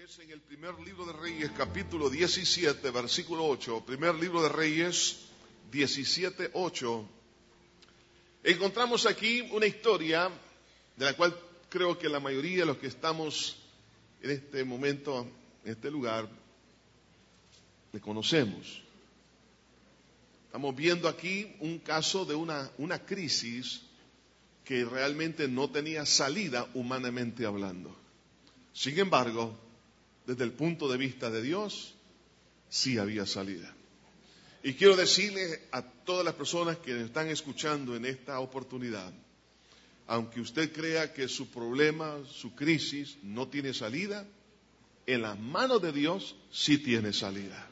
es en el primer libro de Reyes, capítulo 17, versículo 8. Primer libro de Reyes, 17, 8. Encontramos aquí una historia de la cual creo que la mayoría de los que estamos en este momento, en este lugar, le conocemos. Estamos viendo aquí un caso de una crisis que realmente no tenía salida humanamente hablando. Sin embargo, desde el punto de vista de Dios, sí había salida. Y quiero decirle a todas las personas que están escuchando en esta oportunidad, aunque usted crea que su problema, su crisis no tiene salida, en las manos de Dios sí tiene salida.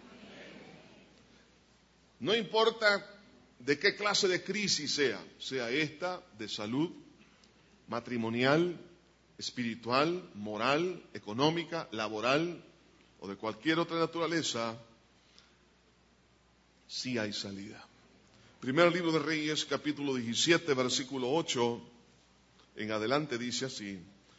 No importa de qué clase de crisis sea esta de salud, matrimonial, espiritual, moral, económica, laboral o de cualquier otra naturaleza, sí hay salida. Primer libro de Reyes, capítulo 17, versículo 8, en adelante dice así: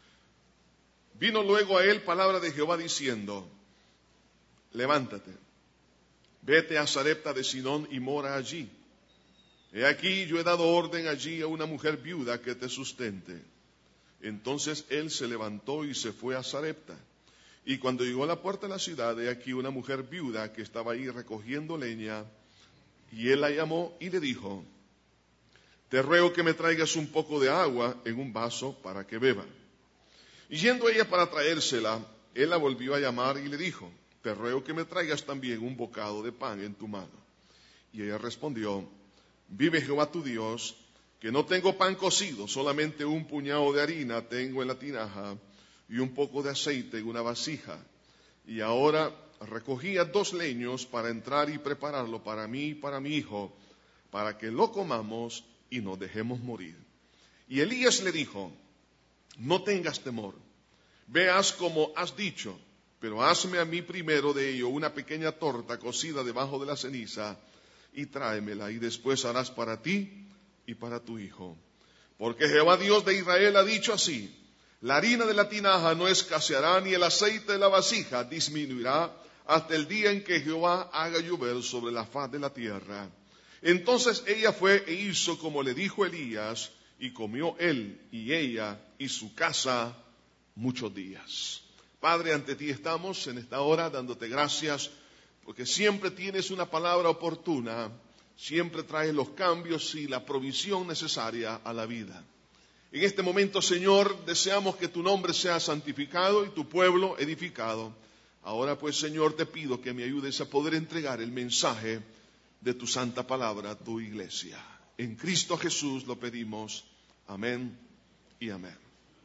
Vino luego a él palabra de Jehová diciendo: Levántate, vete a Sarepta de Sidón y mora allí. He aquí yo he dado orden allí a una mujer viuda que te sustente. Entonces él se levantó y se fue a Sarepta. Y cuando llegó a la puerta de la ciudad, he aquí una mujer viuda que estaba ahí recogiendo leña. Y él la llamó y le dijo: Te ruego que me traigas un poco de agua en un vaso para que beba. Y yendo ella para traérsela, él la volvió a llamar y le dijo: Te ruego que me traigas también un bocado de pan en tu mano. Y ella respondió: Vive Jehová tu Dios, que no tengo pan cocido, solamente un puñado de harina tengo en la tinaja y un poco de aceite en una vasija. Y ahora recogía 2 leños para entrar y prepararlo para mí y para mi hijo, para que lo comamos y nos dejemos morir. Y Elías le dijo: No tengas temor, veas como has dicho, pero hazme a mí primero de ello una pequeña torta cocida debajo de la ceniza y tráemela, y después harás para ti y para tu hijo. Porque Jehová Dios de Israel ha dicho así: la harina de la tinaja no escaseará, ni el aceite de la vasija disminuirá, hasta el día en que Jehová haga llover sobre la faz de la tierra. Entonces ella fue e hizo como le dijo Elías, y comió él y ella y su casa muchos días. Padre, ante ti estamos en esta hora dándote gracias, porque siempre tienes una palabra oportuna, siempre traes los cambios y la provisión necesaria a la vida. En este momento, Señor, deseamos que tu nombre sea santificado y tu pueblo edificado. Ahora pues, Señor, te pido que me ayudes a poder entregar el mensaje de tu santa palabra a tu iglesia. En Cristo Jesús lo pedimos. Amén y amén.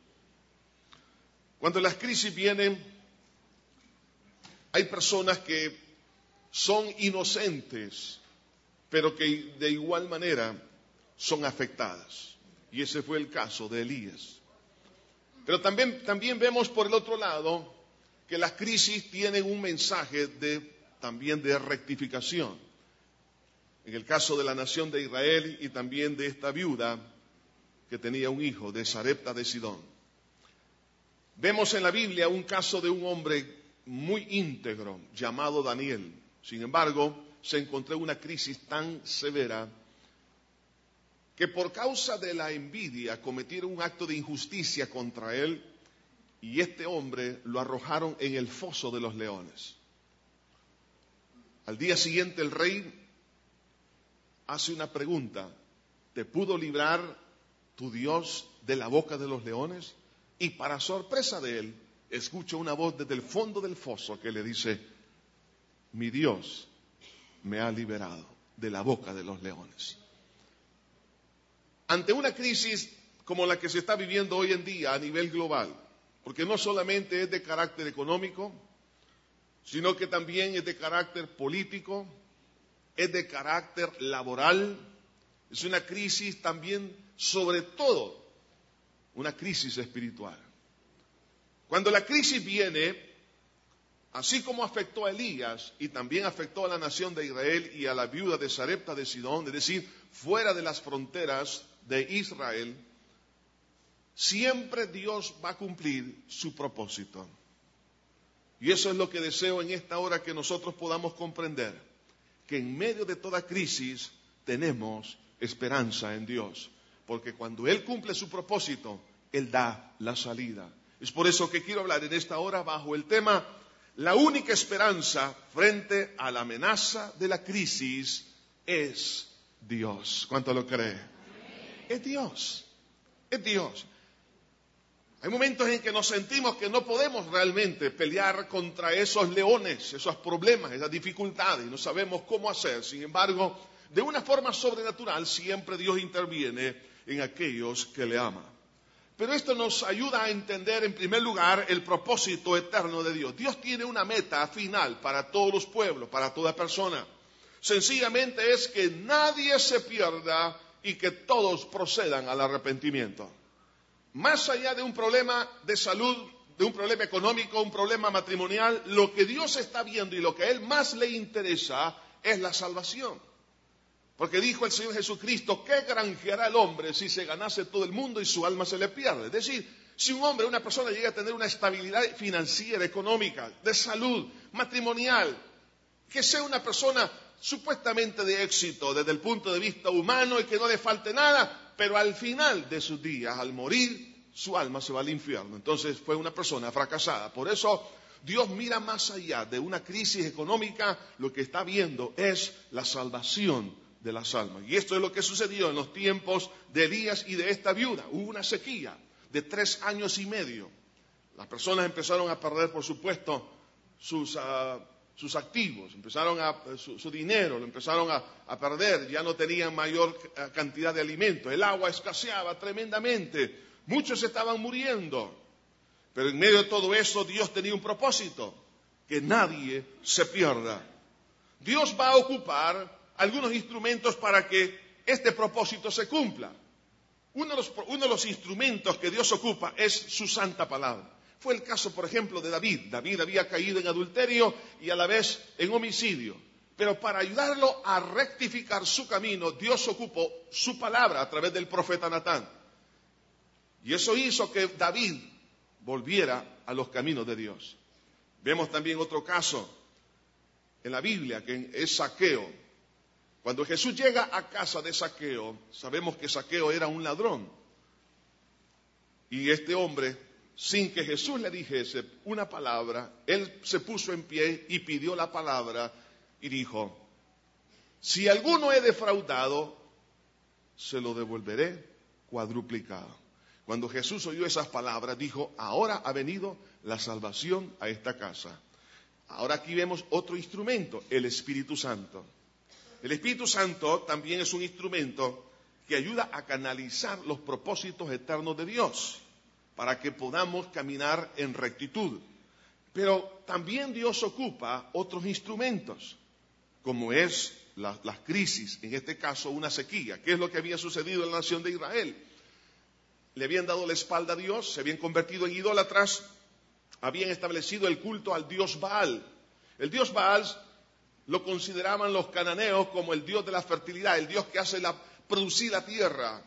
Cuando las crisis vienen, hay personas que son inocentes, pero que de igual manera son afectadas. Y ese fue el caso de Elías. Pero también vemos por el otro lado que las crisis tienen un mensaje también de rectificación. En el caso de la nación de Israel y también de esta viuda que tenía un hijo de Sarepta de Sidón. Vemos en la Biblia un caso de un hombre muy íntegro llamado Daniel. Sin embargo, se encontró en una crisis tan severa que por causa de la envidia cometieron un acto de injusticia contra él y este hombre lo arrojaron en el foso de los leones. Al día siguiente el rey hace una pregunta: ¿te pudo librar tu Dios de la boca de los leones? Y para sorpresa de él, escucha una voz desde el fondo del foso que le dice: mi Dios me ha liberado de la boca de los leones. Ante una crisis como la que se está viviendo hoy en día a nivel global, porque no solamente es de carácter económico, sino que también es de carácter político, es de carácter laboral, es una crisis también, sobre todo, una crisis espiritual. Cuando la crisis viene, así como afectó a Elías y también afectó a la nación de Israel y a la viuda de Sarepta de Sidón, es decir, fuera de las fronteras de Israel, siempre Dios va a cumplir su propósito. Y eso es lo que deseo en esta hora, que nosotros podamos comprender, que en medio de toda crisis tenemos esperanza en Dios. Porque cuando Él cumple su propósito, Él da la salida. Es por eso que quiero hablar en esta hora bajo el tema: la única esperanza frente a la amenaza de la crisis es Dios. ¿Cuánto lo cree? Es Dios. Es Dios. Hay momentos en que nos sentimos que no podemos realmente pelear contra esos leones, esos problemas, esas dificultades, y no sabemos cómo hacer. Sin embargo, de una forma sobrenatural, siempre Dios interviene en aquellos que le aman. Pero esto nos ayuda a entender, en primer lugar, el propósito eterno de Dios. Dios tiene una meta final para todos los pueblos, para toda persona. Sencillamente es que nadie se pierda y que todos procedan al arrepentimiento. Más allá de un problema de salud, de un problema económico, un problema matrimonial, lo que Dios está viendo y lo que a Él más le interesa es la salvación. Porque dijo el Señor Jesucristo: ¿qué granjeará el hombre si se ganase todo el mundo y su alma se le pierde? Es decir, si un hombre, una persona llega a tener una estabilidad financiera, económica, de salud, matrimonial, que sea una persona supuestamente de éxito desde el punto de vista humano y que no le falte nada, pero al final de sus días, al morir, su alma se va al infierno. Entonces fue una persona fracasada. Por eso Dios mira más allá de una crisis económica, lo que está viendo es la salvación de las almas. Y esto es lo que sucedió en los tiempos de Elías y de esta viuda. Hubo una sequía de 3 años y medio. Las personas empezaron a perder, por supuesto, sus activos, su dinero, lo empezaron a perder, ya no tenían mayor cantidad de alimentos, el agua escaseaba tremendamente, muchos estaban muriendo. Pero en medio de todo eso, Dios tenía un propósito: que nadie se pierda. Dios va a ocupar algunos instrumentos para que este propósito se cumpla. Uno de los instrumentos que Dios ocupa es su santa palabra. Fue el caso, por ejemplo, de David. David había caído en adulterio y a la vez en homicidio. Pero para ayudarlo a rectificar su camino, Dios ocupó su palabra a través del profeta Natán. Y eso hizo que David volviera a los caminos de Dios. Vemos también otro caso en la Biblia, que es Zaqueo. Cuando Jesús llega a casa de Zaqueo, sabemos que Zaqueo era un ladrón. Y este hombre, sin que Jesús le dijese una palabra, él se puso en pie y pidió la palabra y dijo: si alguno he defraudado, se lo devolveré cuadruplicado. Cuando Jesús oyó esas palabras, dijo: ahora ha venido la salvación a esta casa. Ahora aquí vemos otro instrumento, el Espíritu Santo. El Espíritu Santo también es un instrumento que ayuda a canalizar los propósitos eternos de Dios, para que podamos caminar en rectitud. Pero también Dios ocupa otros instrumentos, como es las crisis, en este caso una sequía. ¿Qué es lo que había sucedido en la nación de Israel? Le habían dado la espalda a Dios, se habían convertido en idólatras, habían establecido el culto al dios Baal. El dios Baal lo consideraban los cananeos como el dios de la fertilidad, el dios que hace producir la tierra,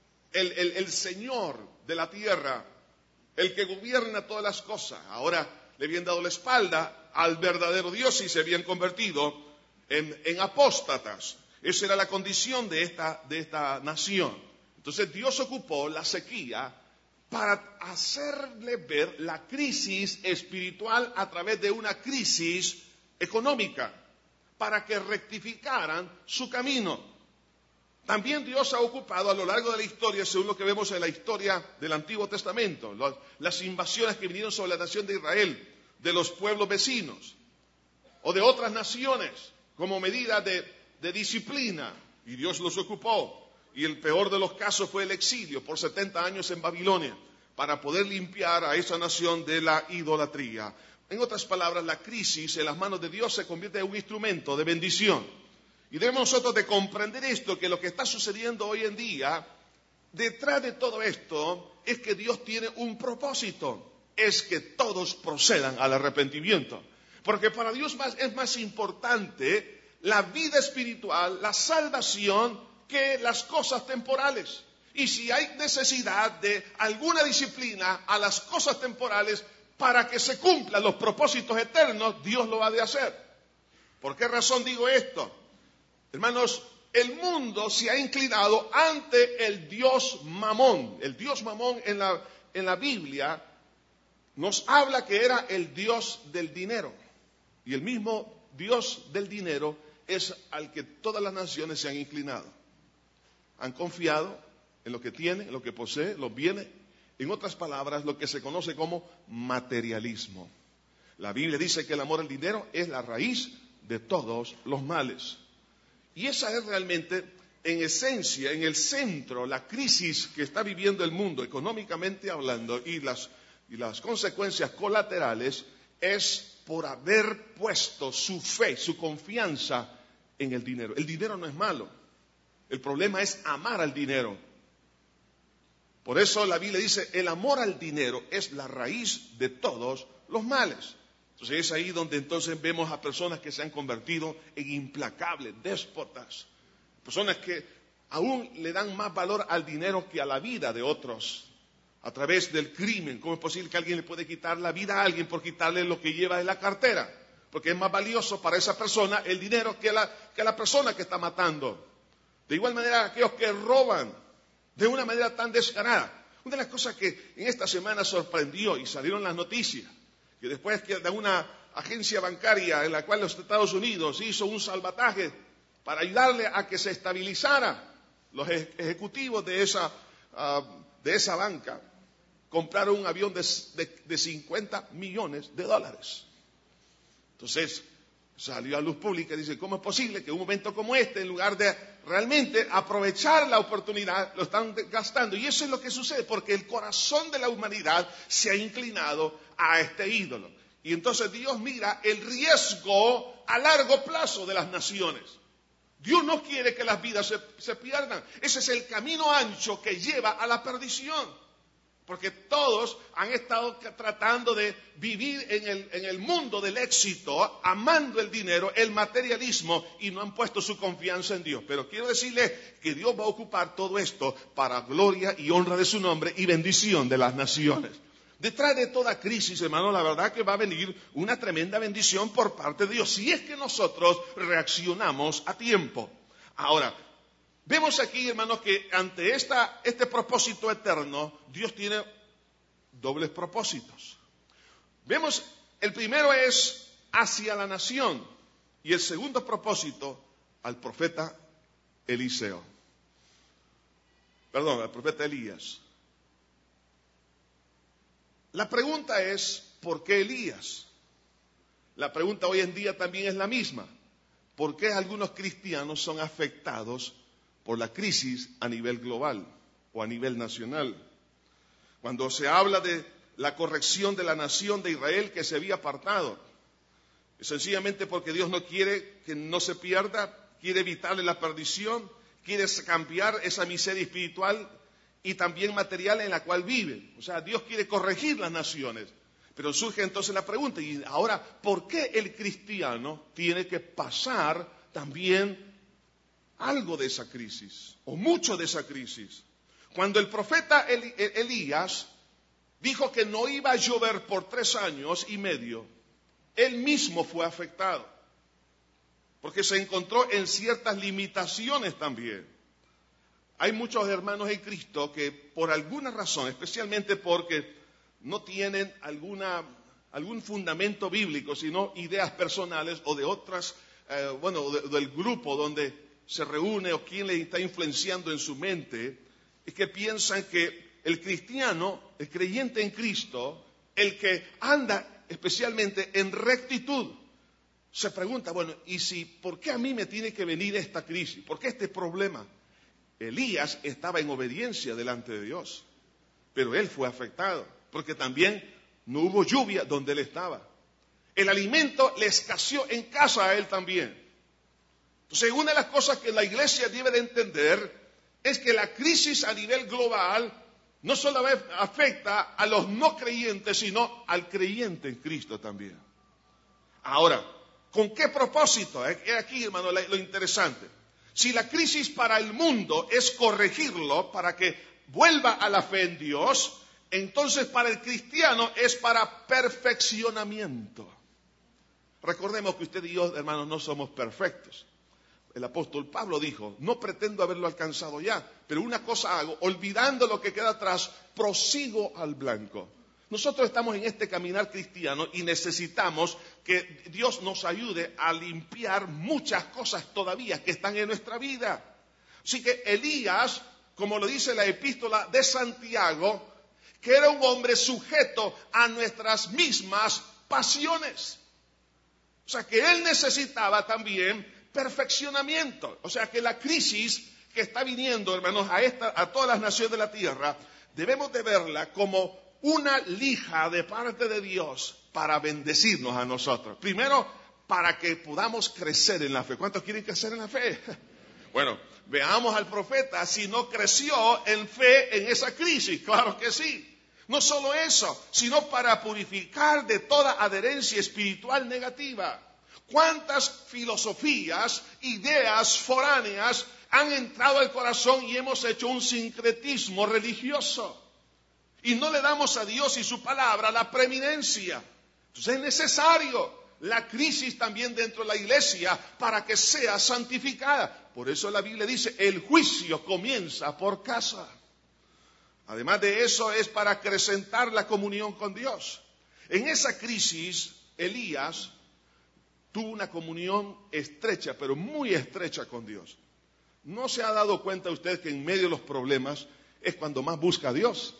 el señor de la tierra, el que gobierna todas las cosas. Ahora le habían dado la espalda al verdadero Dios y se habían convertido en apóstatas. Esa era la condición de esta nación. Entonces Dios ocupó la sequía para hacerle ver la crisis espiritual a través de una crisis económica, para que rectificaran su camino. También Dios ha ocupado a lo largo de la historia, según lo que vemos en la historia del Antiguo Testamento, las invasiones que vinieron sobre la nación de Israel, de los pueblos vecinos, o de otras naciones, como medida de disciplina, y Dios los ocupó. Y el peor de los casos fue el exilio por 70 años en Babilonia, para poder limpiar a esa nación de la idolatría. En otras palabras, la crisis en las manos de Dios se convierte en un instrumento de bendición. Y debemos nosotros de comprender esto, que lo que está sucediendo hoy en día, detrás de todo esto, es que Dios tiene un propósito, es que todos procedan al arrepentimiento. Porque para Dios es más importante la vida espiritual, la salvación, que las cosas temporales. Y si hay necesidad de alguna disciplina a las cosas temporales, para que se cumplan los propósitos eternos, Dios lo ha de hacer. ¿Por qué razón digo esto? Hermanos, el mundo se ha inclinado ante el Dios Mamón. El Dios Mamón en la Biblia nos habla que era el Dios del dinero. Y el mismo Dios del dinero es al que todas las naciones se han inclinado. Han confiado en lo que tiene, en lo que posee, los bienes. En otras palabras, lo que se conoce como materialismo. La Biblia dice que el amor al dinero es la raíz de todos los males. Y esa es realmente, en esencia, en el centro, la crisis que está viviendo el mundo, económicamente hablando, y las consecuencias colaterales, es por haber puesto su fe, su confianza en el dinero. El dinero no es malo. El problema es amar al dinero. Por eso la Biblia dice, el amor al dinero es la raíz de todos los males. Entonces es ahí donde entonces vemos a personas que se han convertido en implacables, déspotas. Personas que aún le dan más valor al dinero que a la vida de otros. A través del crimen. ¿Cómo es posible que alguien le puede quitar la vida a alguien por quitarle lo que lleva en la cartera? Porque es más valioso para esa persona el dinero que la persona que está matando. De igual manera, aquellos que roban de una manera tan descarada. Una de las cosas que en esta semana sorprendió y salieron las noticias, que después de una agencia bancaria en la cual los Estados Unidos hizo un salvataje para ayudarle a que se estabilizara, los ejecutivos de esa banca compraron un avión de $50 millones. Entonces salió a luz pública y dice, ¿cómo es posible que en un momento como este, en lugar de realmente aprovechar la oportunidad, lo están gastando? Y eso es lo que sucede, porque el corazón de la humanidad se ha inclinado a este ídolo. Y entonces Dios mira el riesgo a largo plazo de las naciones. Dios no quiere que las vidas se pierdan. Ese es el camino ancho que lleva a la perdición. Porque todos han estado tratando de vivir en el mundo del éxito, amando el dinero, el materialismo, y no han puesto su confianza en Dios. Pero quiero decirles que Dios va a ocupar todo esto para gloria y honra de su nombre y bendición de las naciones. Detrás de toda crisis, hermano, la verdad que va a venir una tremenda bendición por parte de Dios, si es que nosotros reaccionamos a tiempo. Ahora, vemos aquí, hermanos, que ante este propósito eterno, Dios tiene dobles propósitos. Vemos, el primero es hacia la nación y el segundo propósito al profeta Elías. La pregunta es, ¿por qué Elías? La pregunta hoy en día también es la misma. ¿Por qué algunos cristianos son afectados por la crisis a nivel global o a nivel nacional? Cuando se habla de la corrección de la nación de Israel que se había apartado, es sencillamente porque Dios no quiere que no se pierda, quiere evitarle la perdición, quiere cambiar esa miseria espiritual y también material en la cual vive. O sea, Dios quiere corregir las naciones. Pero surge entonces la pregunta, y ahora, ¿por qué el cristiano tiene que pasar también algo de esa crisis, o mucho de esa crisis? Cuando el profeta Elías dijo que no iba a llover por 3 años y medio, él mismo fue afectado, porque se encontró en ciertas limitaciones también. Hay muchos hermanos en Cristo que por alguna razón, especialmente porque no tienen algún fundamento bíblico, sino ideas personales o de otras, del grupo donde se reúne o quien le está influenciando en su mente, es que piensan que el cristiano, el creyente en Cristo, el que anda especialmente en rectitud, se pregunta, ¿por qué a mí me tiene que venir esta crisis? ¿Por qué este problema? Elías estaba en obediencia delante de Dios, pero él fue afectado, porque también no hubo lluvia donde él estaba. El alimento le escaseó en casa a él también. Entonces, una de las cosas que la iglesia debe de entender es que la crisis a nivel global no solamente afecta a los no creyentes, sino al creyente en Cristo también. Ahora, ¿con qué propósito? Aquí, hermano, lo interesante. Si la crisis para el mundo es corregirlo para que vuelva a la fe en Dios, Entonces, para el cristiano es para perfeccionamiento. Recordemos que usted y yo, hermanos, no somos perfectos. El apóstol Pablo dijo, no pretendo haberlo alcanzado ya, pero una cosa hago, olvidando lo que queda atrás, prosigo al blanco. Nosotros estamos en este caminar cristiano y necesitamos que Dios nos ayude a limpiar muchas cosas todavía que están en nuestra vida. Así que Elías, como lo dice la epístola de Santiago, que era un hombre sujeto a nuestras mismas pasiones. O sea que él necesitaba también perfeccionamiento. O sea que la crisis que está viniendo, hermanos, a todas las naciones de la tierra, debemos de verla como una lija de parte de Dios para bendecirnos a nosotros. Primero, para que podamos crecer en la fe. ¿Cuántos quieren crecer en la fe? Bueno, veamos al profeta si no creció en fe en esa crisis. Claro que sí. No solo eso, sino para purificar de toda adherencia espiritual negativa. ¿Cuántas filosofías, ideas foráneas han entrado al corazón y hemos hecho un sincretismo religioso? Y no le damos a Dios y su palabra la preeminencia. Entonces es necesario la crisis también dentro de la iglesia para que sea santificada. Por eso la Biblia dice, el juicio comienza por casa. Además de eso es para acrecentar la comunión con Dios. En esa crisis, Elías tuvo una comunión estrecha, pero muy estrecha con Dios. ¿No se ha dado cuenta usted que en medio de los problemas es cuando más busca a Dios?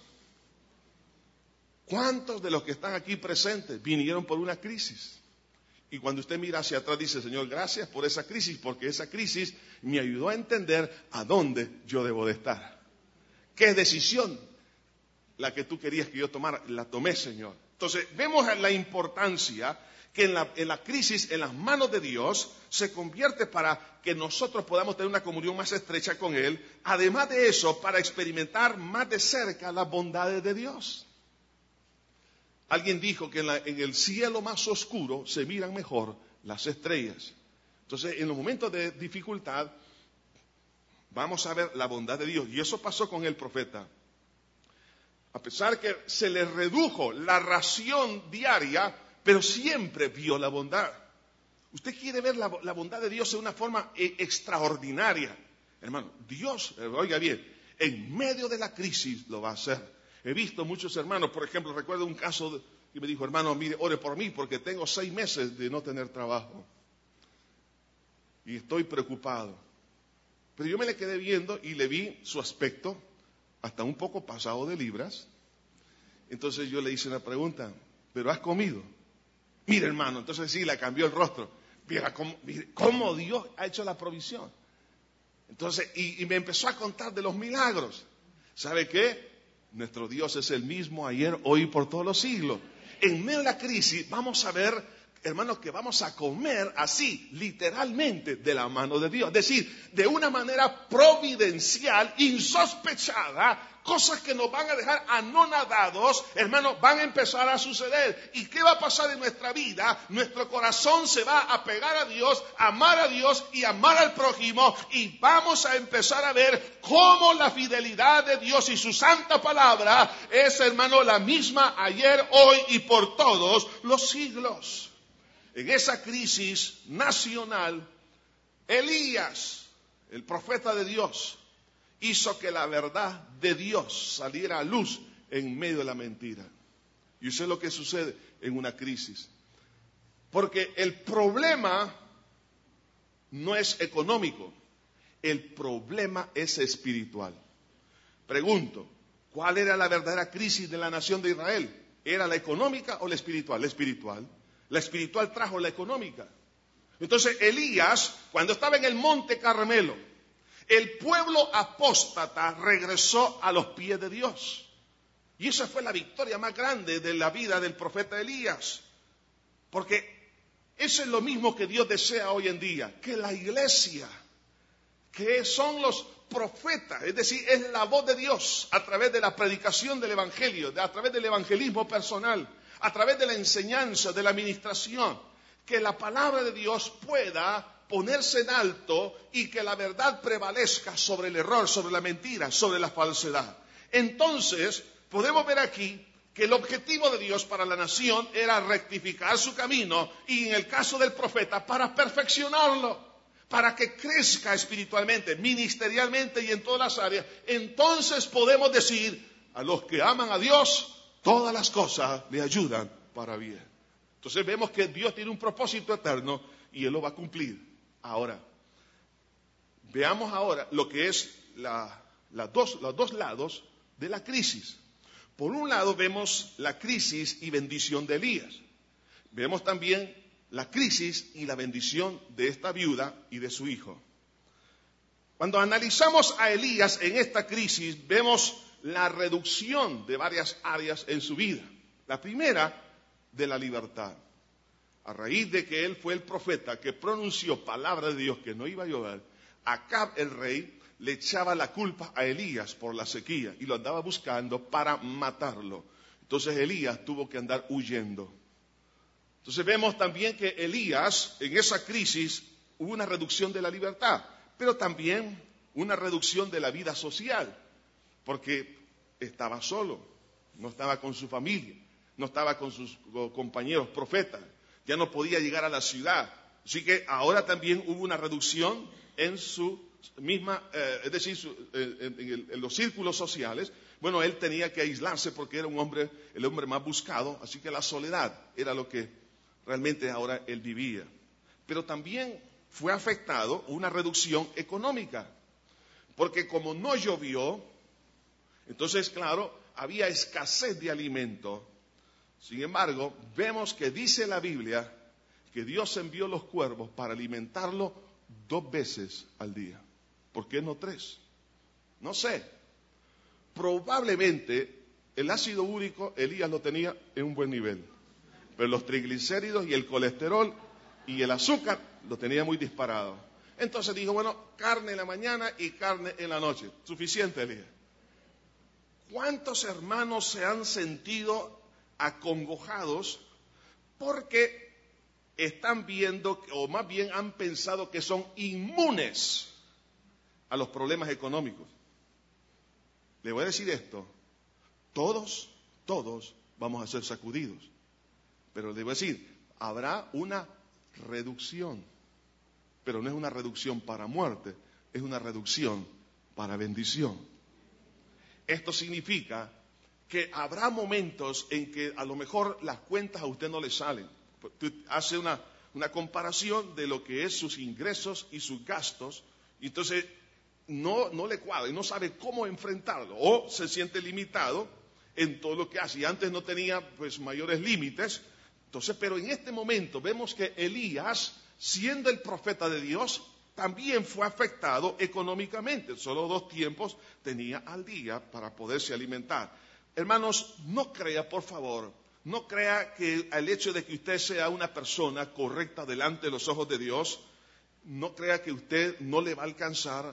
¿Cuántos de los que están aquí presentes vinieron por una crisis? Y cuando usted mira hacia atrás dice, Señor, gracias por esa crisis, porque esa crisis me ayudó a entender a dónde yo debo de estar. ¿Qué decisión la que tú querías que yo tomara? La tomé, Señor. Entonces, vemos la importancia que en la crisis, en las manos de Dios, se convierte para que nosotros podamos tener una comunión más estrecha con Él. Además de eso, para experimentar más de cerca las bondades de Dios. Alguien dijo que en el cielo más oscuro se miran mejor las estrellas. Entonces, en los momentos de dificultad, vamos a ver la bondad de Dios. Y eso pasó con el profeta. A pesar que se le redujo la ración diaria, pero siempre vio la bondad. Usted quiere ver la bondad de Dios de una forma extraordinaria. Hermano, Dios, oiga bien, en medio de la crisis lo va a hacer. He visto muchos hermanos, por ejemplo, recuerdo un caso que me dijo, hermano, mire, ore por mí porque tengo 6 meses de no tener trabajo. Y estoy preocupado. Pero yo me le quedé viendo y le vi su aspecto hasta un poco pasado de libras. Entonces yo le hice una pregunta, ¿pero has comido? Mire, hermano, entonces sí, le cambió el rostro. Mira cómo Dios ha hecho la provisión. Entonces, y me empezó a contar de los milagros. ¿Sabe qué? Nuestro Dios es el mismo ayer, hoy y por todos los siglos. En medio de la crisis vamos a ver, hermanos, que vamos a comer así, literalmente, de la mano de Dios. Es decir, de una manera providencial, insospechada, cosas que nos van a dejar anonadados, hermanos, van a empezar a suceder. ¿Y qué va a pasar en nuestra vida? Nuestro corazón se va a pegar a Dios, amar a Dios y amar al prójimo. Y vamos a empezar a ver cómo la fidelidad de Dios y su santa palabra es, hermano, la misma ayer, hoy y por todos los siglos. En esa crisis nacional, Elías, el profeta de Dios, hizo que la verdad de Dios saliera a luz en medio de la mentira. Y eso es lo que sucede en una crisis. Porque el problema no es económico, el problema es espiritual. Pregunto, ¿cuál era la verdadera crisis de la nación de Israel? ¿Era la económica o la espiritual? La espiritual. La espiritual trajo la económica. Entonces Elías, cuando estaba en el monte Carmelo, el pueblo apóstata regresó a los pies de Dios. Y esa fue la victoria más grande de la vida del profeta Elías. Porque eso es lo mismo que Dios desea hoy en día. Que la iglesia, que son los profetas, es decir, es la voz de Dios a través de la predicación del evangelio, a través del evangelismo personal, a través de la enseñanza, de la administración, que la palabra de Dios pueda ponerse en alto y que la verdad prevalezca sobre el error, sobre la mentira, sobre la falsedad. Entonces, podemos ver aquí que el objetivo de Dios para la nación era rectificar su camino y en el caso del profeta para perfeccionarlo, para que crezca espiritualmente, ministerialmente y en todas las áreas. Entonces podemos decir, a los que aman a Dios, todas las cosas le ayudan para bien. Entonces vemos que Dios tiene un propósito eterno y Él lo va a cumplir. Ahora, veamos ahora lo que es los dos lados de la crisis. Por un lado vemos la crisis y bendición de Elías. Vemos también la crisis y la bendición de esta viuda y de su hijo. Cuando analizamos a Elías en esta crisis, vemos la reducción de varias áreas en su vida. La primera, de la libertad. A raíz de que él fue el profeta que pronunció palabra de Dios que no iba a llover, Acab el rey le echaba la culpa a Elías por la sequía y lo andaba buscando para matarlo. Entonces Elías tuvo que andar huyendo. Entonces vemos también que Elías, en esa crisis, hubo una reducción de la libertad, pero también una reducción de la vida social, porque estaba solo, no estaba con su familia, no estaba con sus compañeros profetas, ya no podía llegar a la ciudad. Así que ahora también hubo una reducción en su misma, es decir, en los círculos sociales. Bueno, él tenía que aislarse porque era el hombre más buscado, así que la soledad era lo que realmente ahora él vivía. Pero también fue afectado una reducción económica, porque como no llovió, entonces, claro, había escasez de alimento. Sin embargo, vemos que dice la Biblia que Dios envió los cuervos para alimentarlo 2 veces al día. ¿Por qué no 3? No sé. Probablemente el ácido úrico Elías lo tenía en un buen nivel, pero los triglicéridos y el colesterol y el azúcar lo tenía muy disparado. Entonces dijo, bueno, carne en la mañana y carne en la noche. Suficiente, Elías. ¿Cuántos hermanos se han sentido acongojados porque están viendo, o más bien han pensado que son inmunes a los problemas económicos? Le voy a decir esto, todos vamos a ser sacudidos, pero le voy a decir, habrá una reducción, pero no es una reducción para muerte, es una reducción para bendición. Esto significa que habrá momentos en que a lo mejor las cuentas a usted no le salen. Usted hace una comparación de lo que es sus ingresos y sus gastos, y entonces no le cuadra y no sabe cómo enfrentarlo, o se siente limitado en todo lo que hace. Y antes no tenía pues mayores límites. Entonces, pero en este momento vemos que Elías, siendo el profeta de Dios, también fue afectado económicamente. Solo 2 tiempos tenía al día para poderse alimentar. Hermanos, no crea, por favor, no crea que el hecho de que usted sea una persona correcta delante de los ojos de Dios, no crea que usted no le va a alcanzar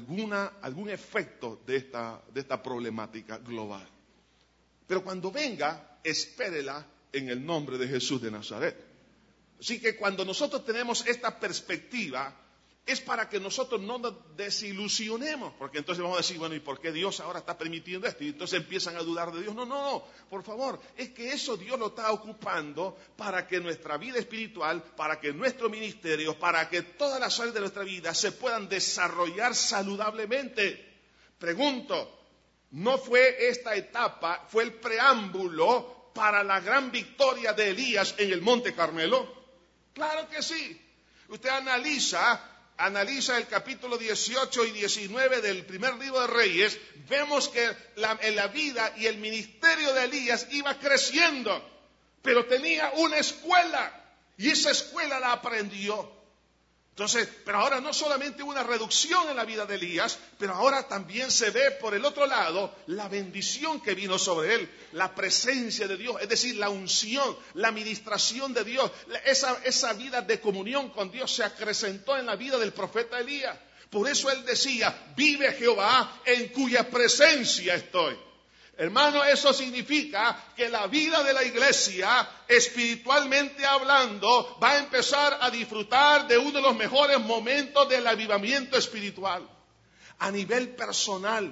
algún efecto de esta problemática global. Pero cuando venga, espérela en el nombre de Jesús de Nazaret. Así que cuando nosotros tenemos esta perspectiva, es para que nosotros no nos desilusionemos, porque entonces vamos a decir, bueno, ¿y por qué Dios ahora está permitiendo esto? Y entonces empiezan a dudar de Dios. No, por favor, es que eso Dios lo está ocupando para que nuestra vida espiritual, para que nuestro ministerio, para que todas las áreas de nuestra vida se puedan desarrollar saludablemente. Pregunto, ¿no fue esta etapa, fue el preámbulo para la gran victoria de Elías en el Monte Carmelo? Claro que sí. Usted analiza el capítulo 18 y 19 del primer libro de Reyes, vemos que en la vida y el ministerio de Elías iba creciendo, pero tenía una escuela, y esa escuela la aprendió. Entonces, pero ahora no solamente hubo una reducción en la vida de Elías, pero ahora también se ve por el otro lado la bendición que vino sobre él, la presencia de Dios, es decir, la unción, la administración de Dios, esa vida de comunión con Dios se acrecentó en la vida del profeta Elías. Por eso él decía, vive Jehová en cuya presencia estoy. Hermano, eso significa que la vida de la iglesia, espiritualmente hablando, va a empezar a disfrutar de uno de los mejores momentos del avivamiento espiritual. A nivel personal,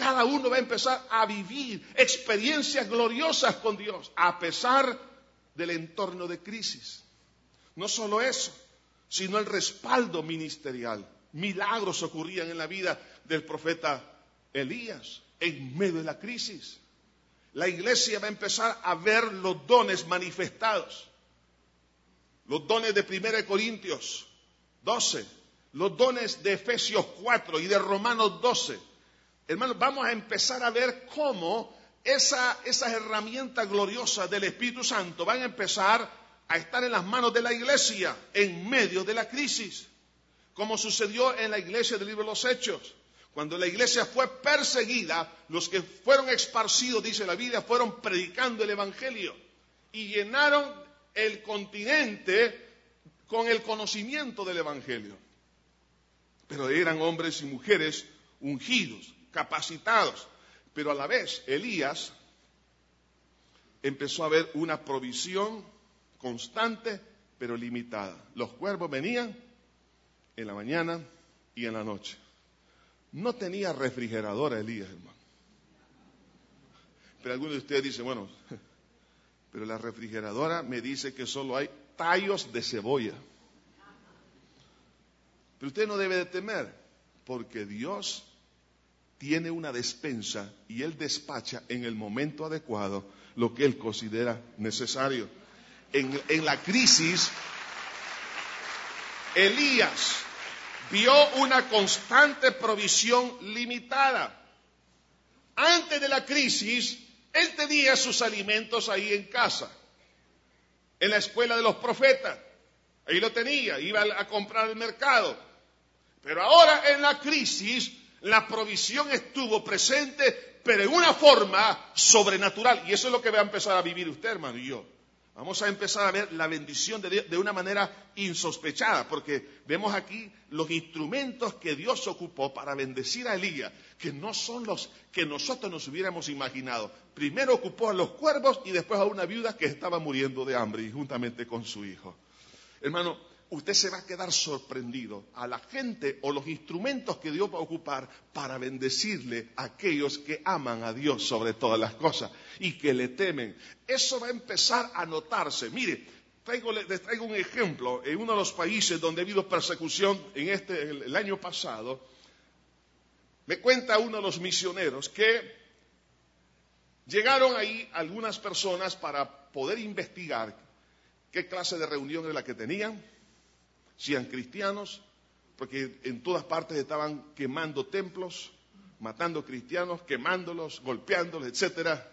Cada uno va a empezar a vivir experiencias gloriosas con Dios, a pesar del entorno de crisis. No solo eso, sino el respaldo ministerial. Milagros ocurrían en la vida del profeta Elías en medio de la crisis. La iglesia va a empezar a ver los dones manifestados. Los dones de 1 Corintios 12, los dones de Efesios 4 y de Romanos 12. Hermanos, vamos a empezar a ver cómo esas herramientas gloriosas del Espíritu Santo van a empezar a estar en las manos de la iglesia en medio de la crisis, como sucedió en la iglesia del libro de los Hechos. Cuando la iglesia fue perseguida, los que fueron esparcidos, dice la Biblia, fueron predicando el Evangelio y llenaron el continente con el conocimiento del Evangelio. Pero eran hombres y mujeres ungidos, capacitados. Pero a la vez, Elías empezó a ver una provisión constante, pero limitada. Los cuervos venían en la mañana y en la noche. No tenía refrigeradora Elías, hermano. Pero algunos de ustedes dicen, bueno, pero la refrigeradora me dice que solo hay tallos de cebolla. Pero usted no debe de temer, porque Dios tiene una despensa y Él despacha en el momento adecuado lo que Él considera necesario. En la crisis, Elías vio una constante provisión limitada. Antes de la crisis, él tenía sus alimentos ahí en casa, en la escuela de los profetas. Ahí lo tenía, iba a comprar al mercado. Pero ahora en la crisis, la provisión estuvo presente, pero en una forma sobrenatural. Y eso es lo que va a empezar a vivir usted, hermano, y yo. Vamos a empezar a ver la bendición de Dios de una manera insospechada, porque vemos aquí los instrumentos que Dios ocupó para bendecir a Elías, que no son los que nosotros nos hubiéramos imaginado. Primero ocupó a los cuervos y después a una viuda que estaba muriendo de hambre y juntamente con su hijo. Hermano, usted se va a quedar sorprendido a la gente o los instrumentos que Dios va a ocupar para bendecirle a aquellos que aman a Dios sobre todas las cosas y que le temen. Eso va a empezar a notarse. Mire, les traigo un ejemplo. En uno de los países donde ha habido persecución el año pasado, me cuenta uno de los misioneros que llegaron ahí algunas personas para poder investigar qué clase de reunión era la que tenían. Si eran cristianos, porque en todas partes estaban quemando templos, matando cristianos, quemándolos, golpeándolos, etcétera.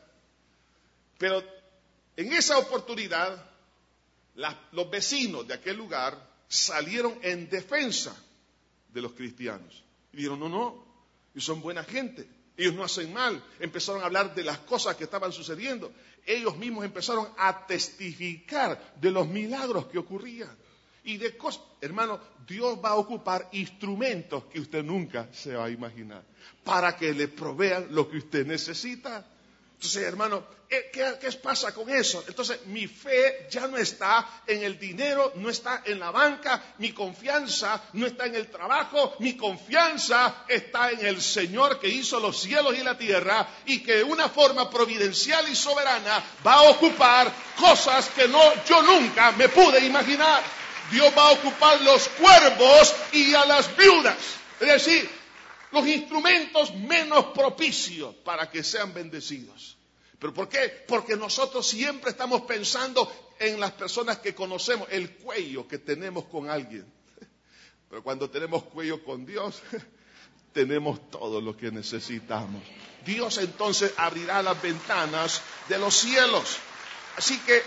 Pero en esa oportunidad, los vecinos de aquel lugar salieron en defensa de los cristianos. Y dijeron, no, ellos son buena gente, ellos no hacen mal. Empezaron a hablar de las cosas que estaban sucediendo. Ellos mismos empezaron a testificar de los milagros que ocurrían. Y de cosas, hermano, Dios va a ocupar instrumentos que usted nunca se va a imaginar para que le provean lo que usted necesita. Entonces, hermano, ¿qué pasa con eso? Entonces, mi fe ya no está en el dinero, no está en la banca, mi confianza no está en el trabajo, mi confianza está en el Señor que hizo los cielos y la tierra y que de una forma providencial y soberana va a ocupar cosas que yo nunca me pude imaginar. Dios va a ocupar los cuervos y a las viudas. Es decir, los instrumentos menos propicios para que sean bendecidos. ¿Pero por qué? Porque nosotros siempre estamos pensando en las personas que conocemos, el cuello que tenemos con alguien. Pero cuando tenemos cuello con Dios, tenemos todo lo que necesitamos. Dios entonces abrirá las ventanas de los cielos. Así que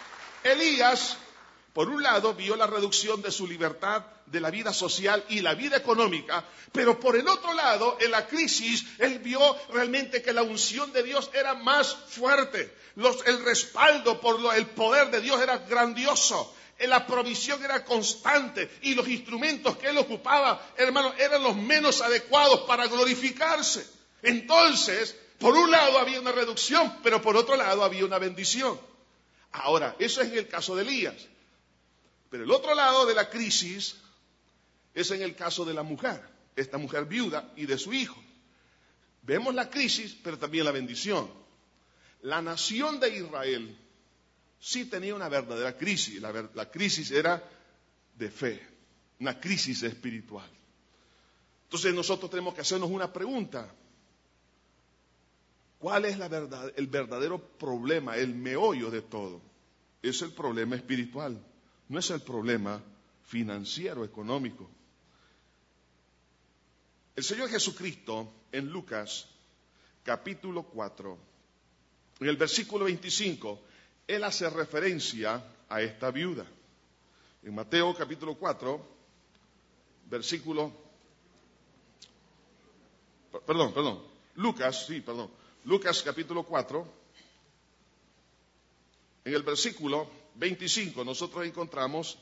Elías, por un lado, vio la reducción de su libertad, de la vida social y la vida económica, pero por el otro lado, en la crisis, él vio realmente que la unción de Dios era más fuerte. El respaldo por el poder de Dios era grandioso. La provisión era constante y los instrumentos que él ocupaba, hermano, eran los menos adecuados para glorificarse. Entonces, por un lado había una reducción, pero por otro lado había una bendición. Ahora, eso es en el caso de Elías. Pero el otro lado de la crisis es en el caso de la mujer, esta mujer viuda y de su hijo. Vemos la crisis, pero también la bendición. La nación de Israel sí tenía una verdadera crisis. La crisis era de fe, una crisis espiritual. Entonces nosotros tenemos que hacernos una pregunta. ¿Cuál es el verdadero problema, el meollo de todo? Es el problema espiritual, no es el problema financiero, económico. El Señor Jesucristo en Lucas capítulo 4, en el versículo 25, Él hace referencia a esta viuda. En Mateo capítulo 4, Lucas capítulo 4, en el versículo 25 nosotros encontramos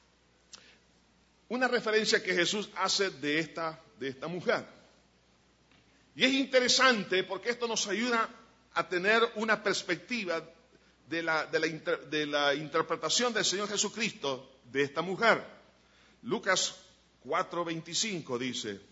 una referencia que Jesús hace de esta mujer. Y es interesante porque esto nos ayuda a tener una perspectiva de la interpretación del Señor Jesucristo de esta mujer. Lucas 4:25 dice,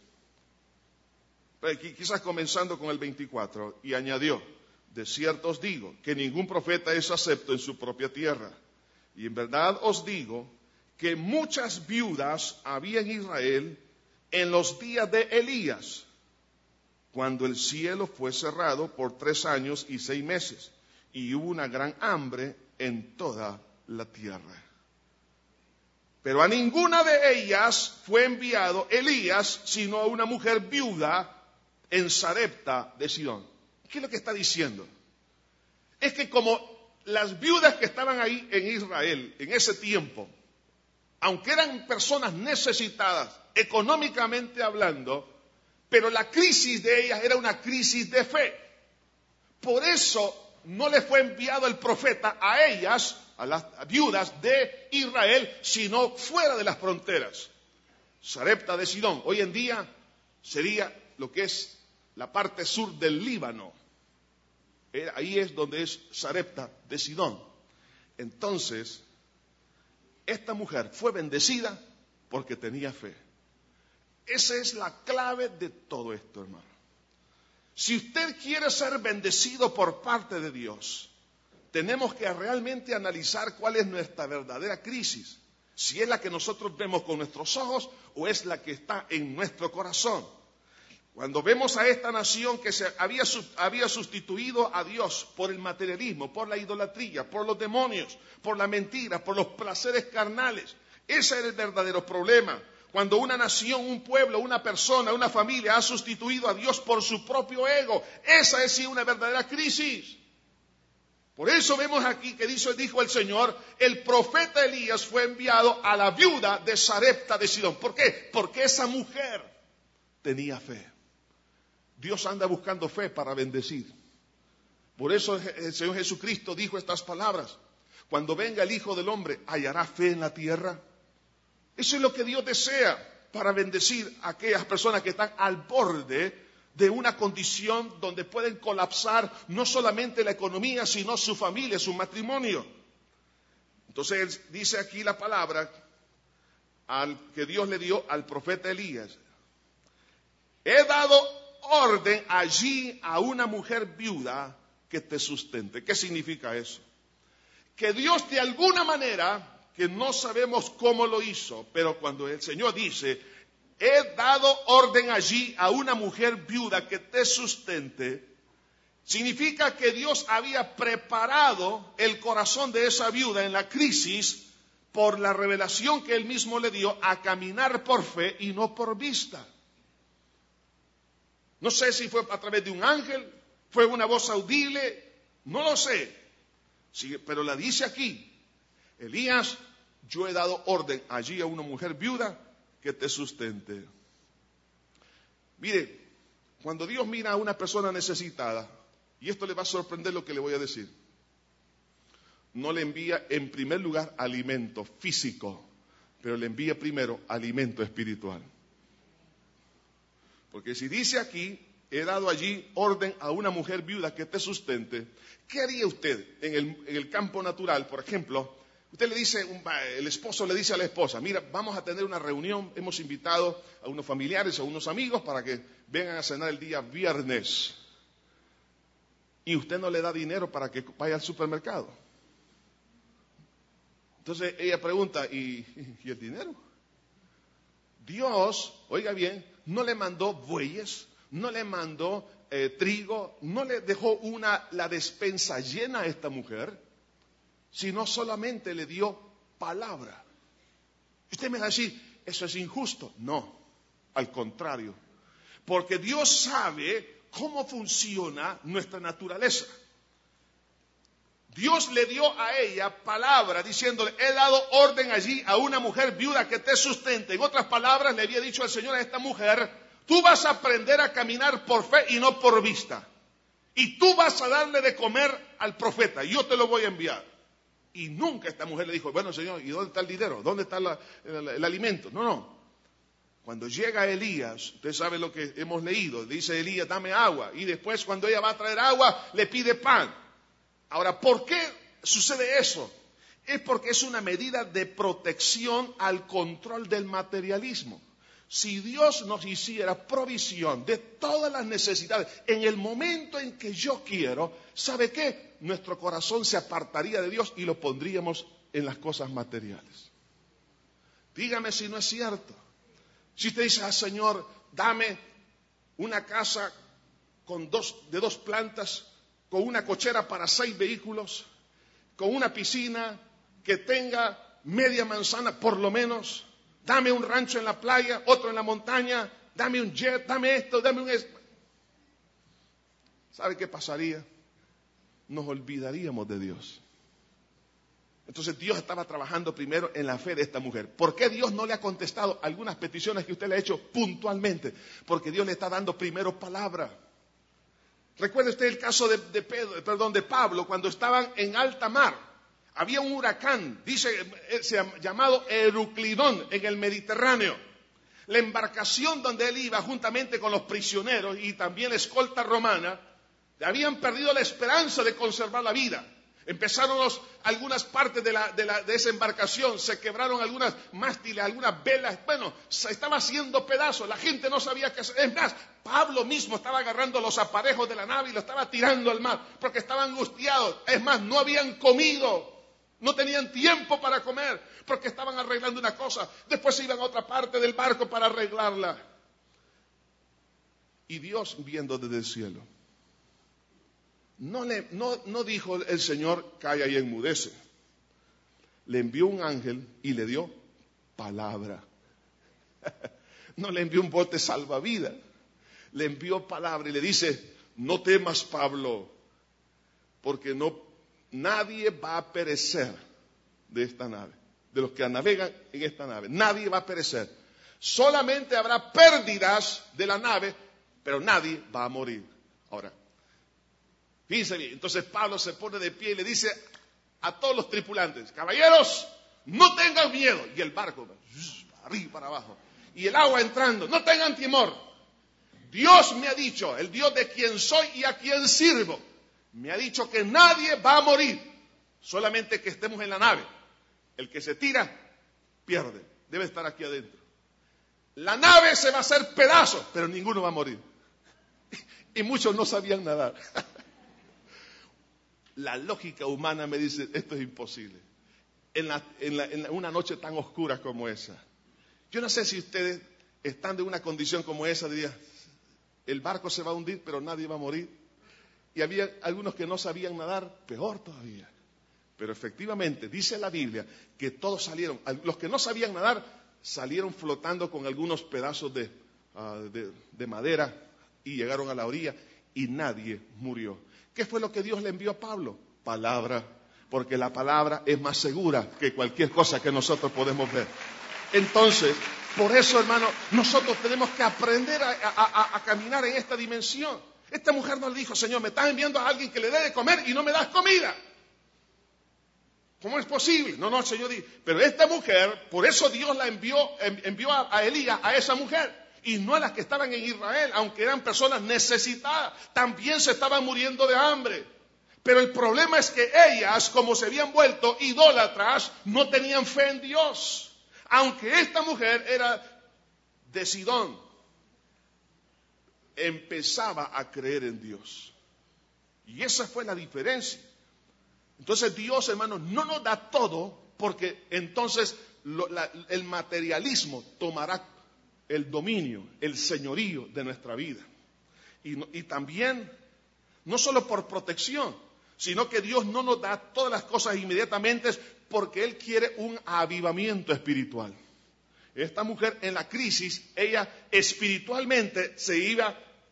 quizás comenzando con el 24, y añadió: de cierto os digo que ningún profeta es acepto en su propia tierra. Y en verdad os digo que muchas viudas había en Israel en los días de Elías, cuando el cielo fue cerrado por 3 años y 6 meses, y hubo una gran hambre en toda la tierra. Pero a ninguna de ellas fue enviado Elías, sino a una mujer viuda en Sarepta de Sidón. ¿Qué es lo que está diciendo? Es que como las viudas que estaban ahí en Israel en ese tiempo, aunque eran personas necesitadas económicamente hablando, pero la crisis de ellas era una crisis de fe. Por eso no le fue enviado el profeta a ellas, a las viudas de Israel, sino fuera de las fronteras. Sarepta de Sidón, hoy en día sería lo que es la parte sur del Líbano. Ahí es donde es Sarepta de Sidón. Entonces, esta mujer fue bendecida porque tenía fe. Esa es la clave de todo esto, hermano. Si usted quiere ser bendecido por parte de Dios, tenemos que realmente analizar cuál es nuestra verdadera crisis. Si es la que nosotros vemos con nuestros ojos o es la que está en nuestro corazón. Cuando vemos a esta nación que se había sustituido a Dios por el materialismo, por la idolatría, por los demonios, por la mentira, por los placeres carnales, ese era el verdadero problema. Cuando una nación, un pueblo, una persona, una familia ha sustituido a Dios por su propio ego, esa es sí una verdadera crisis. Por eso vemos aquí que dijo el Señor, el profeta Elías fue enviado a la viuda de Sarepta de Sidón. ¿Por qué? Porque esa mujer tenía fe. Dios anda buscando fe para bendecir. Por eso el Señor Jesucristo dijo estas palabras: cuando venga el Hijo del Hombre, ¿hallará fe en la tierra? Eso es lo que Dios desea para bendecir a aquellas personas que están al borde de una condición donde pueden colapsar no solamente la economía, sino su familia, su matrimonio. Entonces dice aquí la palabra que Dios le dio al profeta Elías: he dado orden allí a una mujer viuda que te sustente. ¿Qué significa eso? Que Dios de alguna manera, que no sabemos cómo lo hizo, pero cuando el Señor dice, he dado orden allí a una mujer viuda que te sustente, significa que Dios había preparado el corazón de esa viuda en la crisis por la revelación que Él mismo le dio a caminar por fe y no por vista. No sé si fue a través de un ángel, fue una voz audible, no lo sé. Sí, pero la dice aquí, Elías, yo he dado orden allí a una mujer viuda que te sustente. Mire, cuando Dios mira a una persona necesitada, y esto le va a sorprender lo que le voy a decir, no le envía en primer lugar alimento físico, pero le envía primero alimento espiritual. Porque si dice aquí, he dado allí orden a una mujer viuda que te sustente, ¿qué haría usted en el campo natural? Por ejemplo, Usted le dice, el esposo le dice a la esposa, mira, vamos a tener una reunión, hemos invitado a unos familiares, a unos amigos para que vengan a cenar el día viernes. Y usted no le da dinero para que vaya al supermercado. Entonces ella pregunta, ¿y el dinero? Dios, oiga bien, no le mandó bueyes, no le mandó trigo, no le dejó la despensa llena a esta mujer, sino solamente le dio palabra. Usted me va a decir, ¿eso es injusto? No, al contrario, porque Dios sabe cómo funciona nuestra naturaleza. Dios le dio a ella palabra diciéndole, he dado orden allí a una mujer viuda que te sustente. En otras palabras, le había dicho al Señor a esta mujer, tú vas a aprender a caminar por fe y no por vista. Y tú vas a darle de comer al profeta, y yo te lo voy a enviar. Y nunca esta mujer le dijo, bueno Señor, ¿y dónde está el dinero? ¿Dónde está el alimento? No. Cuando llega Elías, usted sabe lo que hemos leído, dice Elías, dame agua. Y después cuando ella va a traer agua, le pide pan. Ahora, ¿por qué sucede eso? Es porque es una medida de protección al control del materialismo. Si Dios nos hiciera provisión de todas las necesidades en el momento en que yo quiero, ¿sabe qué? Nuestro corazón se apartaría de Dios y lo pondríamos en las cosas materiales. Dígame si no es cierto. Si usted dice, Señor, dame una casa de 2 plantas, con una cochera para 6 vehículos, con una piscina que tenga media manzana por lo menos, dame un rancho en la playa, otro en la montaña, dame un jet, dame esto, dame un... ¿Sabe qué pasaría? Nos olvidaríamos de Dios. Entonces Dios estaba trabajando primero en la fe de esta mujer. ¿Por qué Dios no le ha contestado algunas peticiones que usted le ha hecho puntualmente? Porque Dios le está dando primero palabra. Recuerde usted el caso de Pablo, cuando estaban en alta mar. Había un huracán, llamado Euclidón, en el Mediterráneo. La embarcación donde él iba, juntamente con los prisioneros y también la escolta romana, habían perdido la esperanza de conservar la vida. Empezaron algunas partes de esa embarcación, se quebraron algunas mástiles, algunas velas, bueno, se estaba haciendo pedazos, la gente no sabía qué hacer. Es más, Pablo mismo estaba agarrando los aparejos de la nave y lo estaba tirando al mar, porque estaban angustiados. Es más, no habían comido, no tenían tiempo para comer, porque estaban arreglando una cosa, después se iban a otra parte del barco para arreglarla. Y Dios, viendo desde el cielo, no dijo el Señor, calla y enmudece. Le envió un ángel y le dio palabra. No le envió un bote salvavidas. Le envió palabra y le dice, no temas, Pablo, porque nadie va a perecer de esta nave, de los que navegan en esta nave. Nadie va a perecer. Solamente habrá pérdidas de la nave, pero nadie va a morir. Ahora, fíjense bien, entonces Pablo se pone de pie y le dice a todos los tripulantes, caballeros, no tengan miedo. Y el barco, arriba para abajo, y el agua entrando, no tengan temor. Dios me ha dicho, el Dios de quien soy y a quien sirvo, me ha dicho que nadie va a morir, solamente que estemos en la nave. El que se tira, pierde, debe estar aquí adentro. La nave se va a hacer pedazos, pero ninguno va a morir. Y muchos no sabían nadar. La lógica humana me dice, esto es imposible. En una noche tan oscura como esa. Yo no sé si ustedes, estando en una condición como esa, dirían, el barco se va a hundir, pero nadie va a morir. Y había algunos que no sabían nadar, peor todavía. Pero efectivamente, dice la Biblia, que todos salieron. Los que no sabían nadar, salieron flotando con algunos pedazos de madera y llegaron a la orilla y nadie murió. ¿Qué fue lo que Dios le envió a Pablo? Palabra, porque la palabra es más segura que cualquier cosa que nosotros podemos ver. Entonces, por eso, hermano, nosotros tenemos que aprender a caminar en esta dimensión. Esta mujer no le dijo, Señor, me estás enviando a alguien que le dé de comer y no me das comida. ¿Cómo es posible? No, Señor, pero esta mujer, por eso Dios la envió a Elías, a esa mujer. Y no a las que estaban en Israel, aunque eran personas necesitadas, también se estaban muriendo de hambre. Pero el problema es que ellas, como se habían vuelto idólatras, no tenían fe en Dios. Aunque esta mujer era de Sidón, empezaba a creer en Dios. Y esa fue la diferencia. Entonces Dios, hermanos, no nos da todo, porque entonces el materialismo tomará el dominio, el señorío de nuestra vida. Y también, no solo por protección, sino que Dios no nos da todas las cosas inmediatamente porque Él quiere un avivamiento espiritual. Esta mujer en la crisis, ella espiritualmente se iba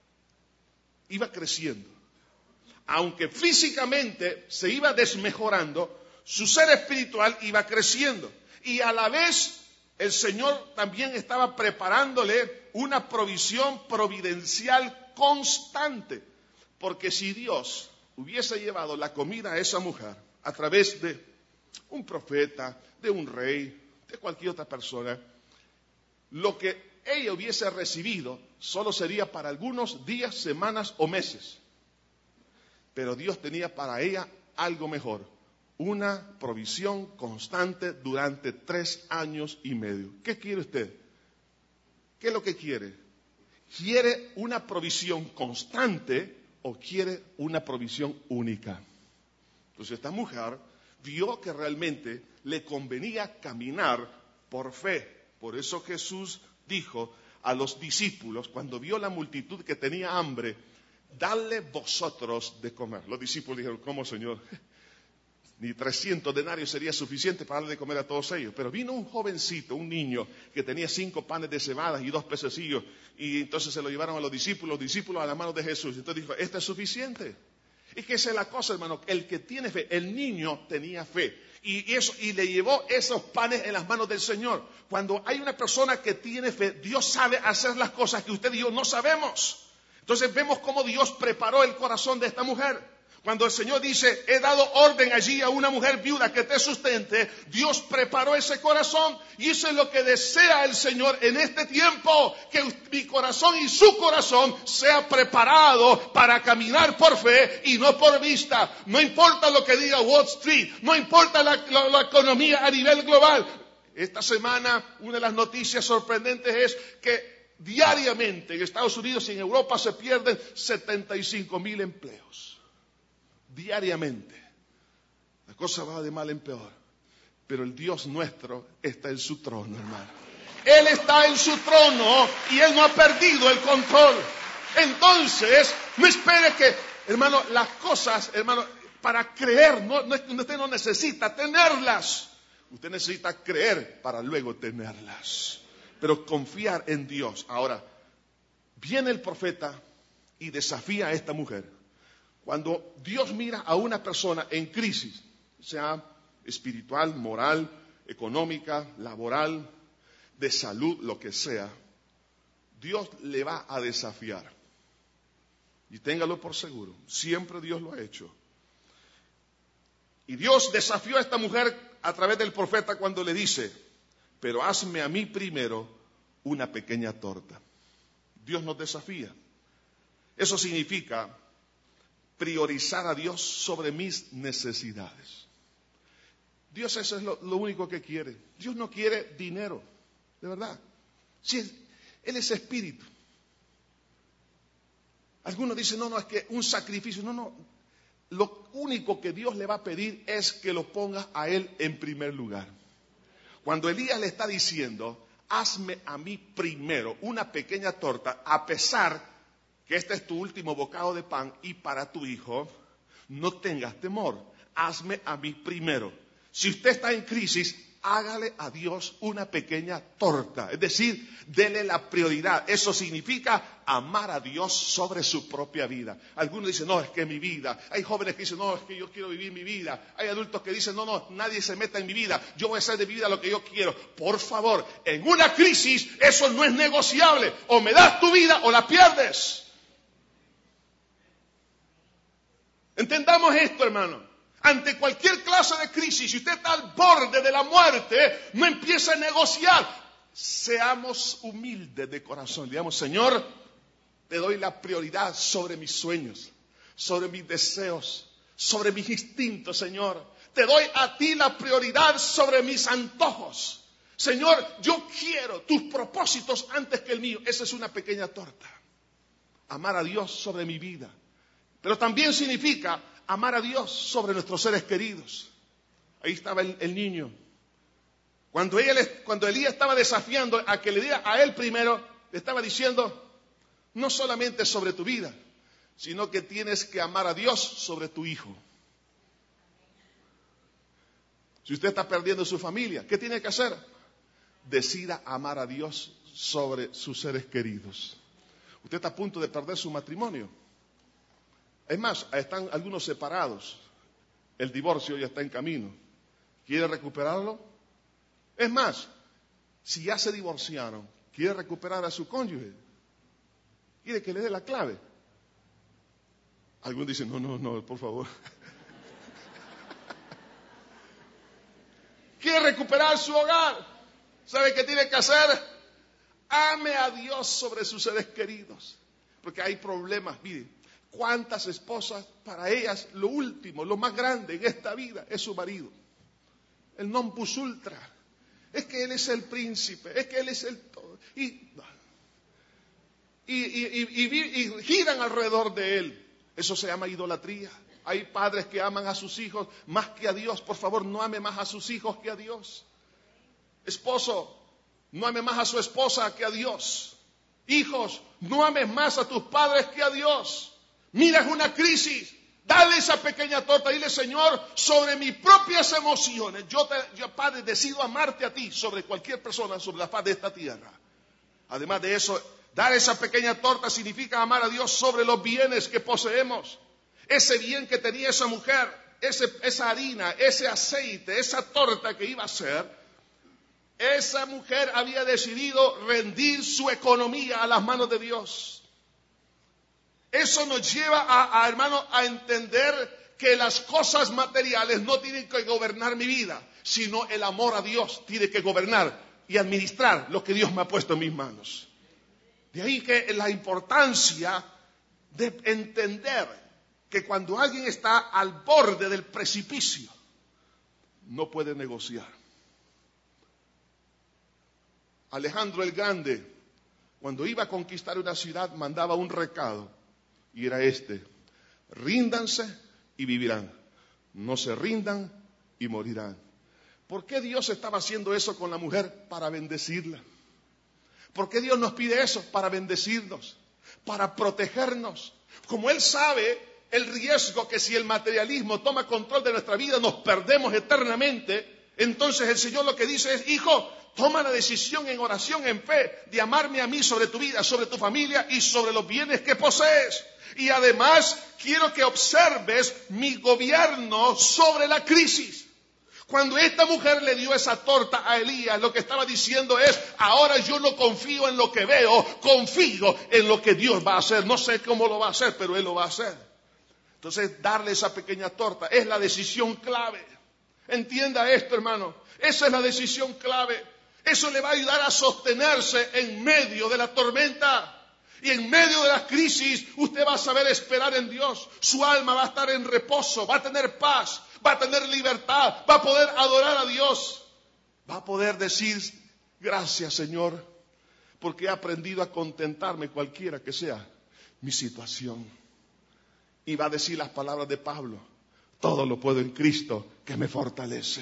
creciendo. Aunque físicamente se iba desmejorando, su ser espiritual iba creciendo. Y a la vez el Señor también estaba preparándole una provisión providencial constante. Porque si Dios hubiese llevado la comida a esa mujer a través de un profeta, de un rey, de cualquier otra persona, lo que ella hubiese recibido solo sería para algunos días, semanas o meses. Pero Dios tenía para ella algo mejor, una provisión constante durante 3 años y medio. ¿Qué quiere usted? ¿Qué es lo que quiere? ¿Quiere una provisión constante o quiere una provisión única? Entonces esta mujer vio que realmente le convenía caminar por fe. Por eso Jesús dijo a los discípulos, cuando vio la multitud que tenía hambre, dadle vosotros de comer. Los discípulos dijeron, ¿cómo, Señor? Ni 300 denarios sería suficiente para darle de comer a todos ellos. Pero vino un jovencito, un niño, que tenía 5 panes de cebada y 2 pececillos. Y entonces se lo llevaron a los discípulos a la mano de Jesús. Entonces dijo, esto es suficiente. Y que esa es la cosa, hermano, el que tiene fe, el niño tenía fe. Y le llevó esos panes en las manos del Señor. Cuando hay una persona que tiene fe, Dios sabe hacer las cosas que usted y yo no sabemos. Entonces vemos cómo Dios preparó el corazón de esta mujer. Cuando el Señor dice, he dado orden allí a una mujer viuda que te sustente, Dios preparó ese corazón. Y eso es lo que desea el Señor en este tiempo, que mi corazón y su corazón sea preparado para caminar por fe y no por vista. No importa lo que diga Wall Street, no importa la economía a nivel global. Esta semana una de las noticias sorprendentes es que diariamente en Estados Unidos y en Europa se pierden 75,000 empleos. Diariamente. La cosa va de mal en peor. Pero el Dios nuestro está en su trono, hermano. Él está en su trono y Él no ha perdido el control. Entonces, no espere que, hermano, las cosas, hermano, para creer, usted no necesita tenerlas. Usted necesita creer para luego tenerlas. Pero confiar en Dios. Ahora, viene el profeta y desafía a esta mujer. Cuando Dios mira a una persona en crisis, sea espiritual, moral, económica, laboral, de salud, lo que sea, Dios le va a desafiar. Y téngalo por seguro, siempre Dios lo ha hecho. Y Dios desafió a esta mujer a través del profeta cuando le dice, pero hazme a mí primero una pequeña torta. Dios nos desafía. Eso significa priorizar a Dios sobre mis necesidades. Dios eso es lo único que quiere. Dios no quiere dinero, de verdad. Si Él es espíritu. Algunos dicen, no, es que un sacrificio. No. Lo único que Dios le va a pedir es que lo ponga a Él en primer lugar. Cuando Elías le está diciendo, hazme a mí primero una pequeña torta, a pesar que este es tu último bocado de pan y para tu hijo, no tengas temor, hazme a mí primero. Si usted está en crisis, hágale a Dios una pequeña torta, es decir, dele la prioridad. Eso significa amar a Dios sobre su propia vida. Algunos dicen, no, es que mi vida. Hay jóvenes que dicen, no, es que yo quiero vivir mi vida. Hay adultos que dicen, no, nadie se meta en mi vida. Yo voy a hacer de mi vida lo que yo quiero. Por favor, en una crisis eso no es negociable. O me das tu vida o la pierdes. Entendamos esto, hermano. Ante cualquier clase de crisis, si usted está al borde de la muerte, no empiece a negociar. Seamos humildes de corazón. Digamos, Señor, te doy la prioridad sobre mis sueños, sobre mis deseos, sobre mis instintos, Señor. Te doy a ti la prioridad sobre mis antojos. Señor, yo quiero tus propósitos antes que el mío. Esa es una pequeña torta. Amar a Dios sobre mi vida. Pero también significa amar a Dios sobre nuestros seres queridos. Ahí estaba el niño. Cuando Elías estaba desafiando a que le diera a él primero, le estaba diciendo, no solamente sobre tu vida, sino que tienes que amar a Dios sobre tu hijo. Si usted está perdiendo su familia, ¿qué tiene que hacer? Decida amar a Dios sobre sus seres queridos. Usted está a punto de perder su matrimonio. Es más, están algunos separados. El divorcio ya está en camino. ¿Quiere recuperarlo? Es más, si ya se divorciaron, ¿quiere recuperar a su cónyuge? ¿Quiere que le dé la clave? Algunos dicen, no, por favor. ¿Quiere recuperar su hogar? ¿Sabe qué tiene que hacer? Ame a Dios sobre sus seres queridos. Porque hay problemas, mire. ¿Cuántas esposas, para ellas, lo último, lo más grande en esta vida es su marido? El non plus ultra. Es que él es el príncipe, es que él es el todo. Y giran alrededor de él. Eso se llama idolatría. Hay padres que aman a sus hijos más que a Dios. Por favor, no ame más a sus hijos que a Dios. Esposo, no ame más a su esposa que a Dios. Hijos, no ames más a tus padres que a Dios. Mira, es una crisis. Dale esa pequeña torta. Dile, Señor, sobre mis propias emociones, yo, Padre, decido amarte a ti sobre cualquier persona sobre la faz de esta tierra. Además de eso, dar esa pequeña torta significa amar a Dios sobre los bienes que poseemos. Ese bien que tenía esa mujer, esa harina, ese aceite, esa torta que iba a hacer, esa mujer había decidido rendir su economía a las manos de Dios. Eso nos lleva hermano, a entender que las cosas materiales no tienen que gobernar mi vida, sino el amor a Dios tiene que gobernar y administrar lo que Dios me ha puesto en mis manos. De ahí que la importancia de entender que cuando alguien está al borde del precipicio, no puede negociar. Alejandro el Grande, cuando iba a conquistar una ciudad, mandaba un recado, y era este: ríndanse y vivirán, no se rindan y morirán. ¿Por qué Dios estaba haciendo eso con la mujer? Para bendecirla. ¿Por qué Dios nos pide eso? Para bendecirnos, para protegernos. Como Él sabe el riesgo que si el materialismo toma control de nuestra vida nos perdemos eternamente, entonces el Señor lo que dice es: hijo, toma la decisión en oración, en fe, de amarme a mí sobre tu vida, sobre tu familia y sobre los bienes que posees. Y además quiero que observes mi gobierno sobre la crisis. Cuando esta mujer le dio esa torta a Elías, lo que estaba diciendo es: ahora yo no confío en lo que veo, confío en lo que Dios va a hacer. No sé cómo lo va a hacer, pero Él lo va a hacer. Entonces, darle esa pequeña torta es la decisión clave. Entienda esto, hermano. Esa es la decisión clave. Eso le va a ayudar a sostenerse en medio de la tormenta. Y en medio de la crisis, usted va a saber esperar en Dios. Su alma va a estar en reposo, va a tener paz, va a tener libertad, va a poder adorar a Dios. Va a poder decir: gracias, Señor, porque he aprendido a contentarme cualquiera que sea mi situación. Y va a decir las palabras de Pablo: todo lo puedo en Cristo que me fortalece.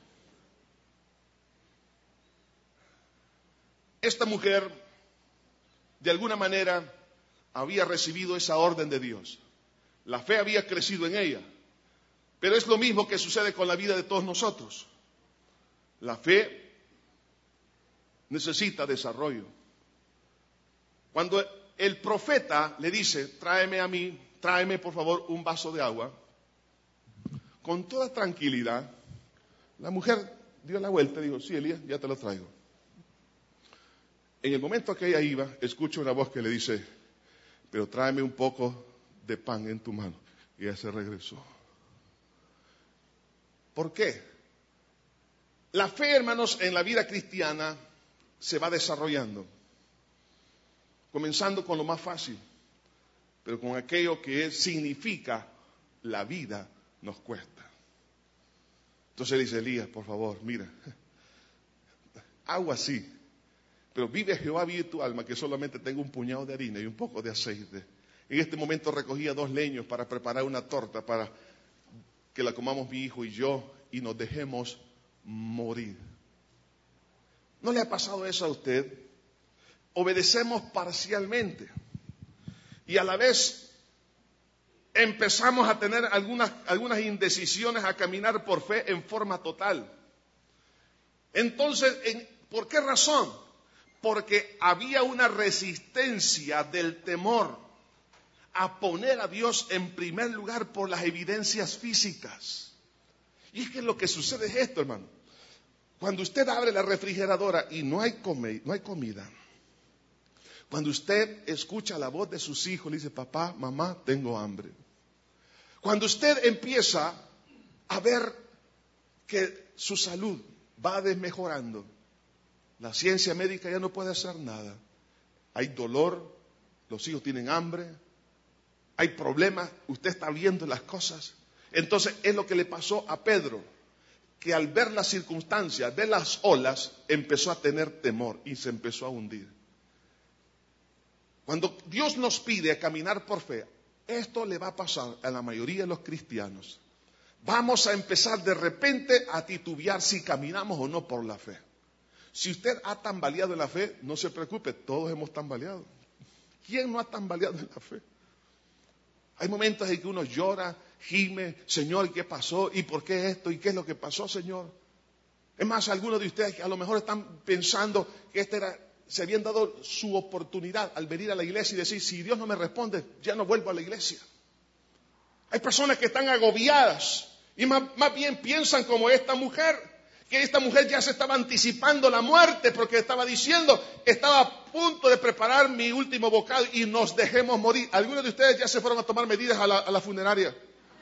Esta mujer, de alguna manera, había recibido esa orden de Dios. La fe había crecido en ella. Pero es lo mismo que sucede con la vida de todos nosotros. La fe necesita desarrollo. Cuando el profeta le dice: tráeme por favor un vaso de agua, con toda tranquilidad, la mujer dio la vuelta y dijo: sí, Elías, ya te lo traigo. En el momento que ella iba, escucha una voz que le dice: pero tráeme un poco de pan en tu mano. Y ella se regresó. ¿Por qué? La fe, hermanos, en la vida cristiana se va desarrollando, comenzando con lo más fácil, pero con aquello que significa la vida nos cuesta. Entonces le dice Elías, por favor, mira, hago así, pero vive Jehová, vive tu alma, que solamente tengo un puñado de harina y un poco de aceite. En este momento recogía 2 leños para preparar una torta para que la comamos mi hijo y yo y nos dejemos morir. ¿No le ha pasado eso a usted? Obedecemos parcialmente y a la vez empezamos a tener algunas indecisiones, a caminar por fe en forma total. Entonces, ¿por qué razón? Porque había una resistencia del temor a poner a Dios en primer lugar por las evidencias físicas. Y es que lo que sucede es esto, hermano. Cuando usted abre la refrigeradora y no hay comida, cuando usted escucha la voz de sus hijos, le dice, papá, mamá, tengo hambre. Cuando usted empieza a ver que su salud va desmejorando, la ciencia médica ya no puede hacer nada. Hay dolor, los hijos tienen hambre, hay problemas, usted está viendo las cosas. Entonces es lo que le pasó a Pedro, que al ver las circunstancias, ver las olas, empezó a tener temor y se empezó a hundir. Cuando Dios nos pide caminar por fe, esto le va a pasar a la mayoría de los cristianos. Vamos a empezar de repente a titubear si caminamos o no por la fe. Si usted ha tambaleado en la fe, no se preocupe, todos hemos tambaleado. ¿Quién no ha tambaleado en la fe? Hay momentos en que uno llora, gime, Señor, ¿qué pasó? ¿Y por qué esto? ¿Y qué es lo que pasó, Señor? Es más, algunos de ustedes que a lo mejor están pensando que se habían dado su oportunidad al venir a la iglesia y decir, si Dios no me responde, ya no vuelvo a la iglesia. Hay personas que están agobiadas y más bien piensan como esta mujer, que esta mujer ya se estaba anticipando la muerte porque estaba diciendo, estaba a punto de preparar mi último bocado y nos dejemos morir. Algunos de ustedes ya se fueron a tomar medidas a la funeraria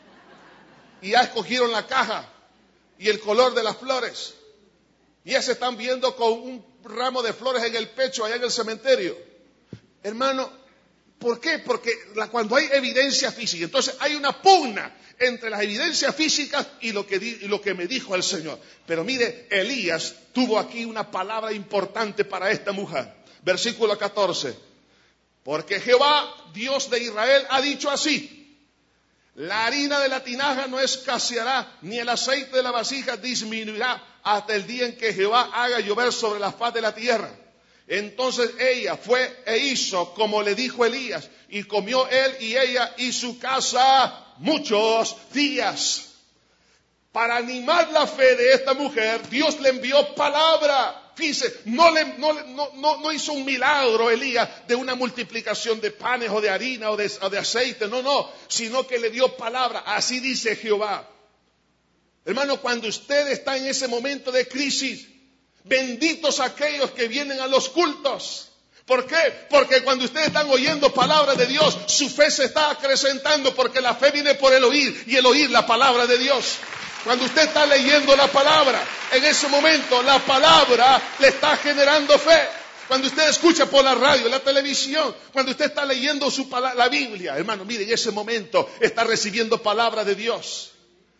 y ya escogieron la caja y el color de las flores. Y ya se están viendo con un ramo de flores en el pecho allá en el cementerio. Hermano, ¿por qué? Porque cuando hay evidencia física, entonces hay una pugna entre las evidencias físicas y lo que me dijo el Señor. Pero mire, Elías tuvo aquí una palabra importante para esta mujer. Versículo 14. Porque Jehová, Dios de Israel, ha dicho así: la harina de la tinaja no escaseará, ni el aceite de la vasija disminuirá hasta el día en que Jehová haga llover sobre la faz de la tierra. Entonces ella fue e hizo como le dijo Elías, y comió él y ella y su casa muchos días. Para animar la fe de esta mujer, Dios le envió palabra. Fíjese, no hizo un milagro Elías de una multiplicación de panes o de harina o de aceite, no, sino que le dio palabra. Así dice Jehová. Hermano, cuando usted está en ese momento de crisis, benditos aquellos que vienen a los cultos. ¿Por qué? Porque cuando ustedes están oyendo palabra de Dios, su fe se está acrecentando, porque la fe viene por el oír y el oír la palabra de Dios. Cuando usted está leyendo la palabra, en ese momento la palabra le está generando fe. Cuando usted escucha por la radio, la televisión, cuando usted está leyendo la Biblia, hermano, mire, en ese momento está recibiendo palabra de Dios.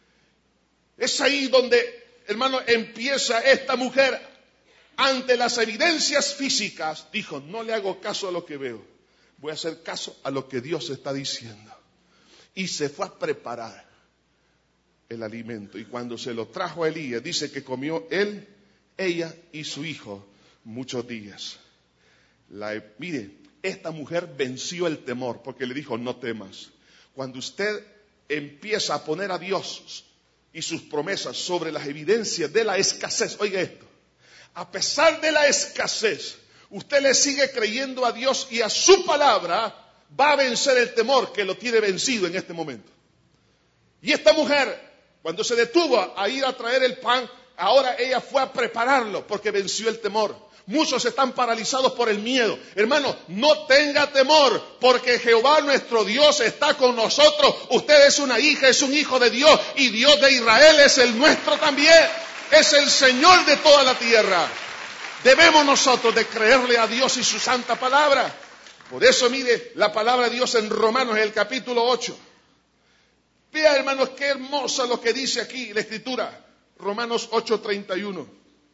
Es ahí donde, hermano, empieza esta mujer, ante las evidencias físicas, dijo, no le hago caso a lo que veo, voy a hacer caso a lo que Dios está diciendo. Y se fue a preparar el alimento. Y cuando se lo trajo a Elías, dice que comió él, ella y su hijo muchos días. Mire, esta mujer venció el temor, porque le dijo, no temas. Cuando usted empieza a poner a Dios y sus promesas sobre las evidencias de la escasez, oiga esto, a pesar de la escasez, usted le sigue creyendo a Dios y a su palabra, va a vencer el temor que lo tiene vencido en este momento. Y esta mujer, cuando se detuvo a ir a traer el pan, ahora ella fue a prepararlo porque venció el temor. Muchos están paralizados por el miedo. Hermano, no tenga temor, porque Jehová nuestro Dios está con nosotros. Usted es una hija, es un hijo de Dios, y Dios de Israel es el nuestro también. Es el Señor de toda la tierra. Debemos nosotros de creerle a Dios y su santa palabra. Por eso mire la palabra de Dios en Romanos, en el capítulo 8. Vea, hermanos, qué hermoso lo que dice aquí la Escritura. Romanos 8:31.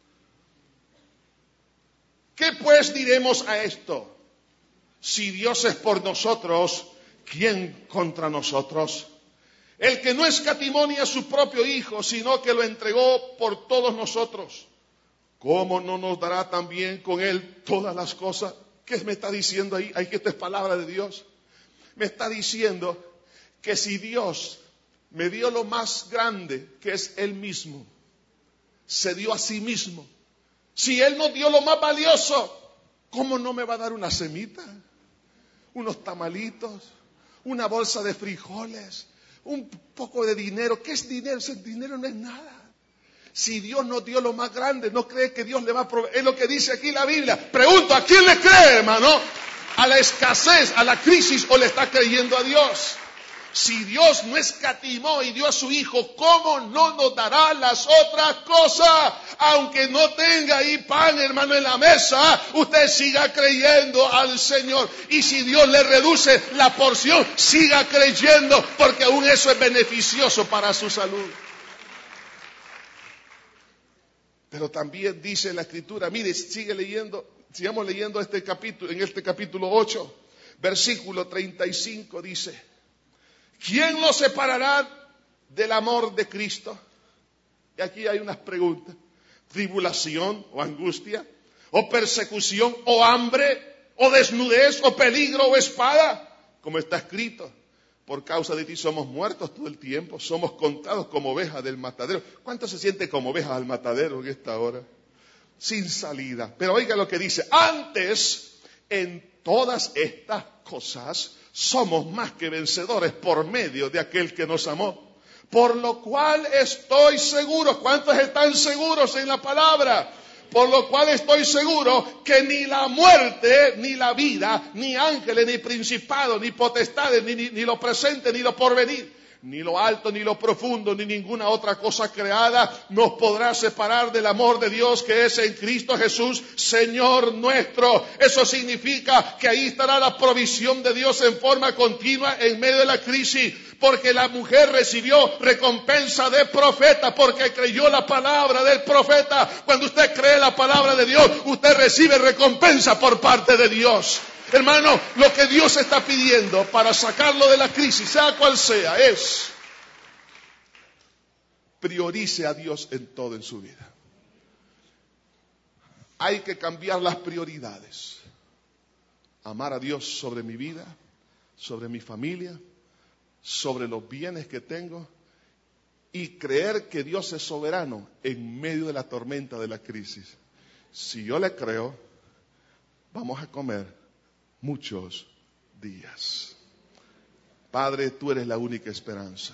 ¿Qué pues diremos a esto? Si Dios es por nosotros, ¿quién contra nosotros? El que no escatimó ni a su propio Hijo, sino que lo entregó por todos nosotros, ¿cómo no nos dará también con Él todas las cosas? ¿Qué me está diciendo ahí? Ahí que esta es palabra de Dios. Me está diciendo que si Dios me dio lo más grande, que es Él mismo, se dio a sí mismo. Si Él nos dio lo más valioso, ¿cómo no me va a dar una semita? Unos tamalitos, una bolsa de frijoles, un poco de dinero. ¿Qué es dinero? Ese dinero no es nada. Si Dios nos dio lo más grande, ¿no cree que Dios le va a proveer? Es lo que dice aquí la Biblia. Pregunto, ¿a quién le cree, hermano? ¿A la escasez, a la crisis, o le está creyendo a Dios? Si Dios no escatimó y dio a su Hijo, ¿cómo no nos dará las otras cosas? Aunque no tenga ahí pan, hermano, en la mesa, usted siga creyendo al Señor. Y si Dios le reduce la porción, siga creyendo, porque aún eso es beneficioso para su salud. Pero también dice la Escritura, mire, sigamos leyendo este capítulo, en este capítulo 8, versículo 35 dice: ¿quién nos separará del amor de Cristo? Y aquí hay unas preguntas. ¿Tribulación o angustia? ¿O persecución? ¿O hambre? ¿O desnudez? ¿O peligro? ¿O espada? Como está escrito, por causa de ti somos muertos todo el tiempo, somos contados como ovejas del matadero. ¿Cuántos se sienten como ovejas al matadero en esta hora? Sin salida. Pero oiga lo que dice: antes, en todas estas cosas, somos más que vencedores por medio de aquel que nos amó. Por lo cual estoy seguro. ¿Cuántos están seguros en la palabra? Por lo cual estoy seguro que ni la muerte, ni la vida, ni ángeles, ni principados, ni potestades, ni lo presente, ni lo porvenir, ni lo alto, ni lo profundo, ni ninguna otra cosa creada nos podrá separar del amor de Dios que es en Cristo Jesús, Señor nuestro. Eso significa que ahí estará la provisión de Dios en forma continua en medio de la crisis, porque la mujer recibió recompensa de profeta, porque creyó la palabra del profeta. Cuando usted cree la palabra de Dios, usted recibe recompensa por parte de Dios. Hermano, lo que Dios está pidiendo para sacarlo de la crisis, sea cual sea, es: priorice a Dios en todo en su vida. Hay que cambiar las prioridades. Amar a Dios sobre mi vida, sobre mi familia, sobre los bienes que tengo, y creer que Dios es soberano en medio de la tormenta de la crisis. Si yo le creo, vamos a comer muchos días. Padre, tú eres la única esperanza.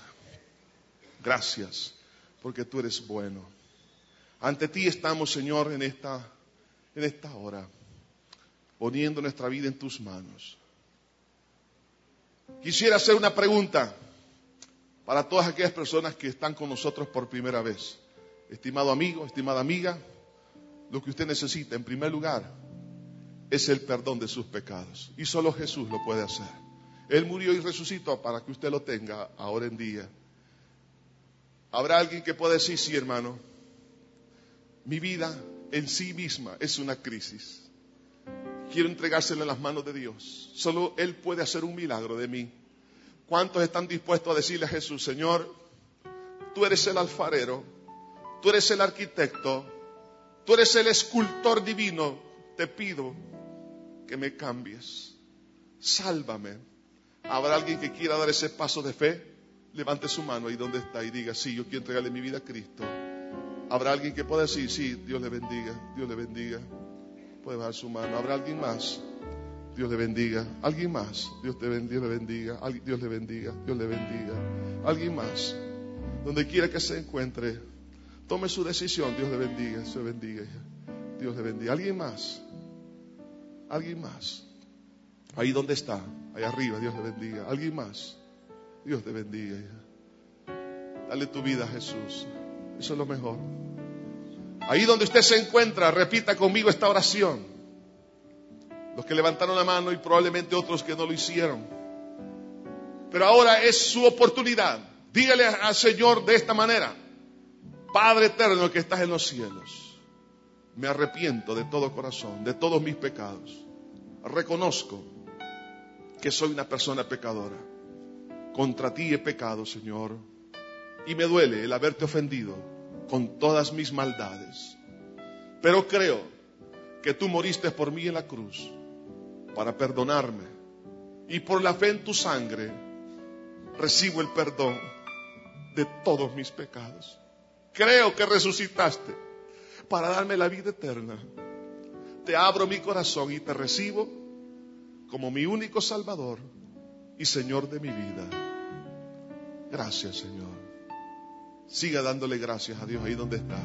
Gracias, porque tú eres bueno. Ante ti estamos, Señor, en esta hora, poniendo nuestra vida en tus manos. Quisiera hacer una pregunta para todas aquellas personas que están con nosotros por primera vez. Estimado amigo, estimada amiga, lo que usted necesita, en primer lugar, es el perdón de sus pecados. Y solo Jesús lo puede hacer. Él murió y resucitó para que usted lo tenga ahora en día. Habrá alguien que pueda decir: sí, hermano, mi vida en sí misma es una crisis. Quiero entregársela en las manos de Dios. Solo Él puede hacer un milagro de mí. ¿Cuántos están dispuestos a decirle a Jesús: Señor, tú eres el alfarero, tú eres el arquitecto, tú eres el escultor divino, te pido que me cambies, sálvame? ¿Habrá alguien que quiera dar ese paso de fe? Levante su mano ahí donde está y diga: sí, yo quiero entregarle mi vida a Cristo. ¿Habrá alguien que pueda decir: sí, Dios le bendiga, Dios le bendiga? Puede bajar su mano. ¿Habrá alguien más? Dios le bendiga. ¿Alguien más? Dios le bendiga. Dios le bendiga. Dios le bendiga. ¿Alguien más? Donde quiera que se encuentre, tome su decisión. Dios le bendiga. Se bendiga. Dios le bendiga. ¿Alguien más? ¿Alguien más? Ahí donde está, ahí arriba, Dios le bendiga. ¿Alguien más? Dios te bendiga. Dale tu vida a Jesús. Eso es lo mejor. Ahí donde usted se encuentra, repita conmigo esta oración. Los que levantaron la mano y probablemente otros que no lo hicieron. Pero ahora es su oportunidad Dígale al Señor de esta manera: Padre eterno que estás en los cielos, me arrepiento de todo corazón, de todos mis pecados. Reconozco que soy una persona pecadora. Contra ti he pecado, Señor, y me duele el haberte ofendido con todas mis maldades. Pero creo que tú moriste por mí en la cruz para perdonarme, y por la fe en tu sangre recibo el perdón de todos mis pecados. Creo que resucitaste para darme la vida eterna. Te abro mi corazón y te recibo como mi único Salvador y Señor de mi vida. Gracias, Señor. Siga dándole gracias a Dios ahí donde está.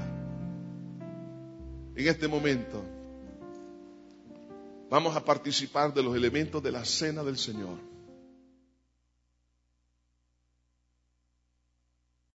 En este momento vamos a participar de los elementos de la cena del Señor.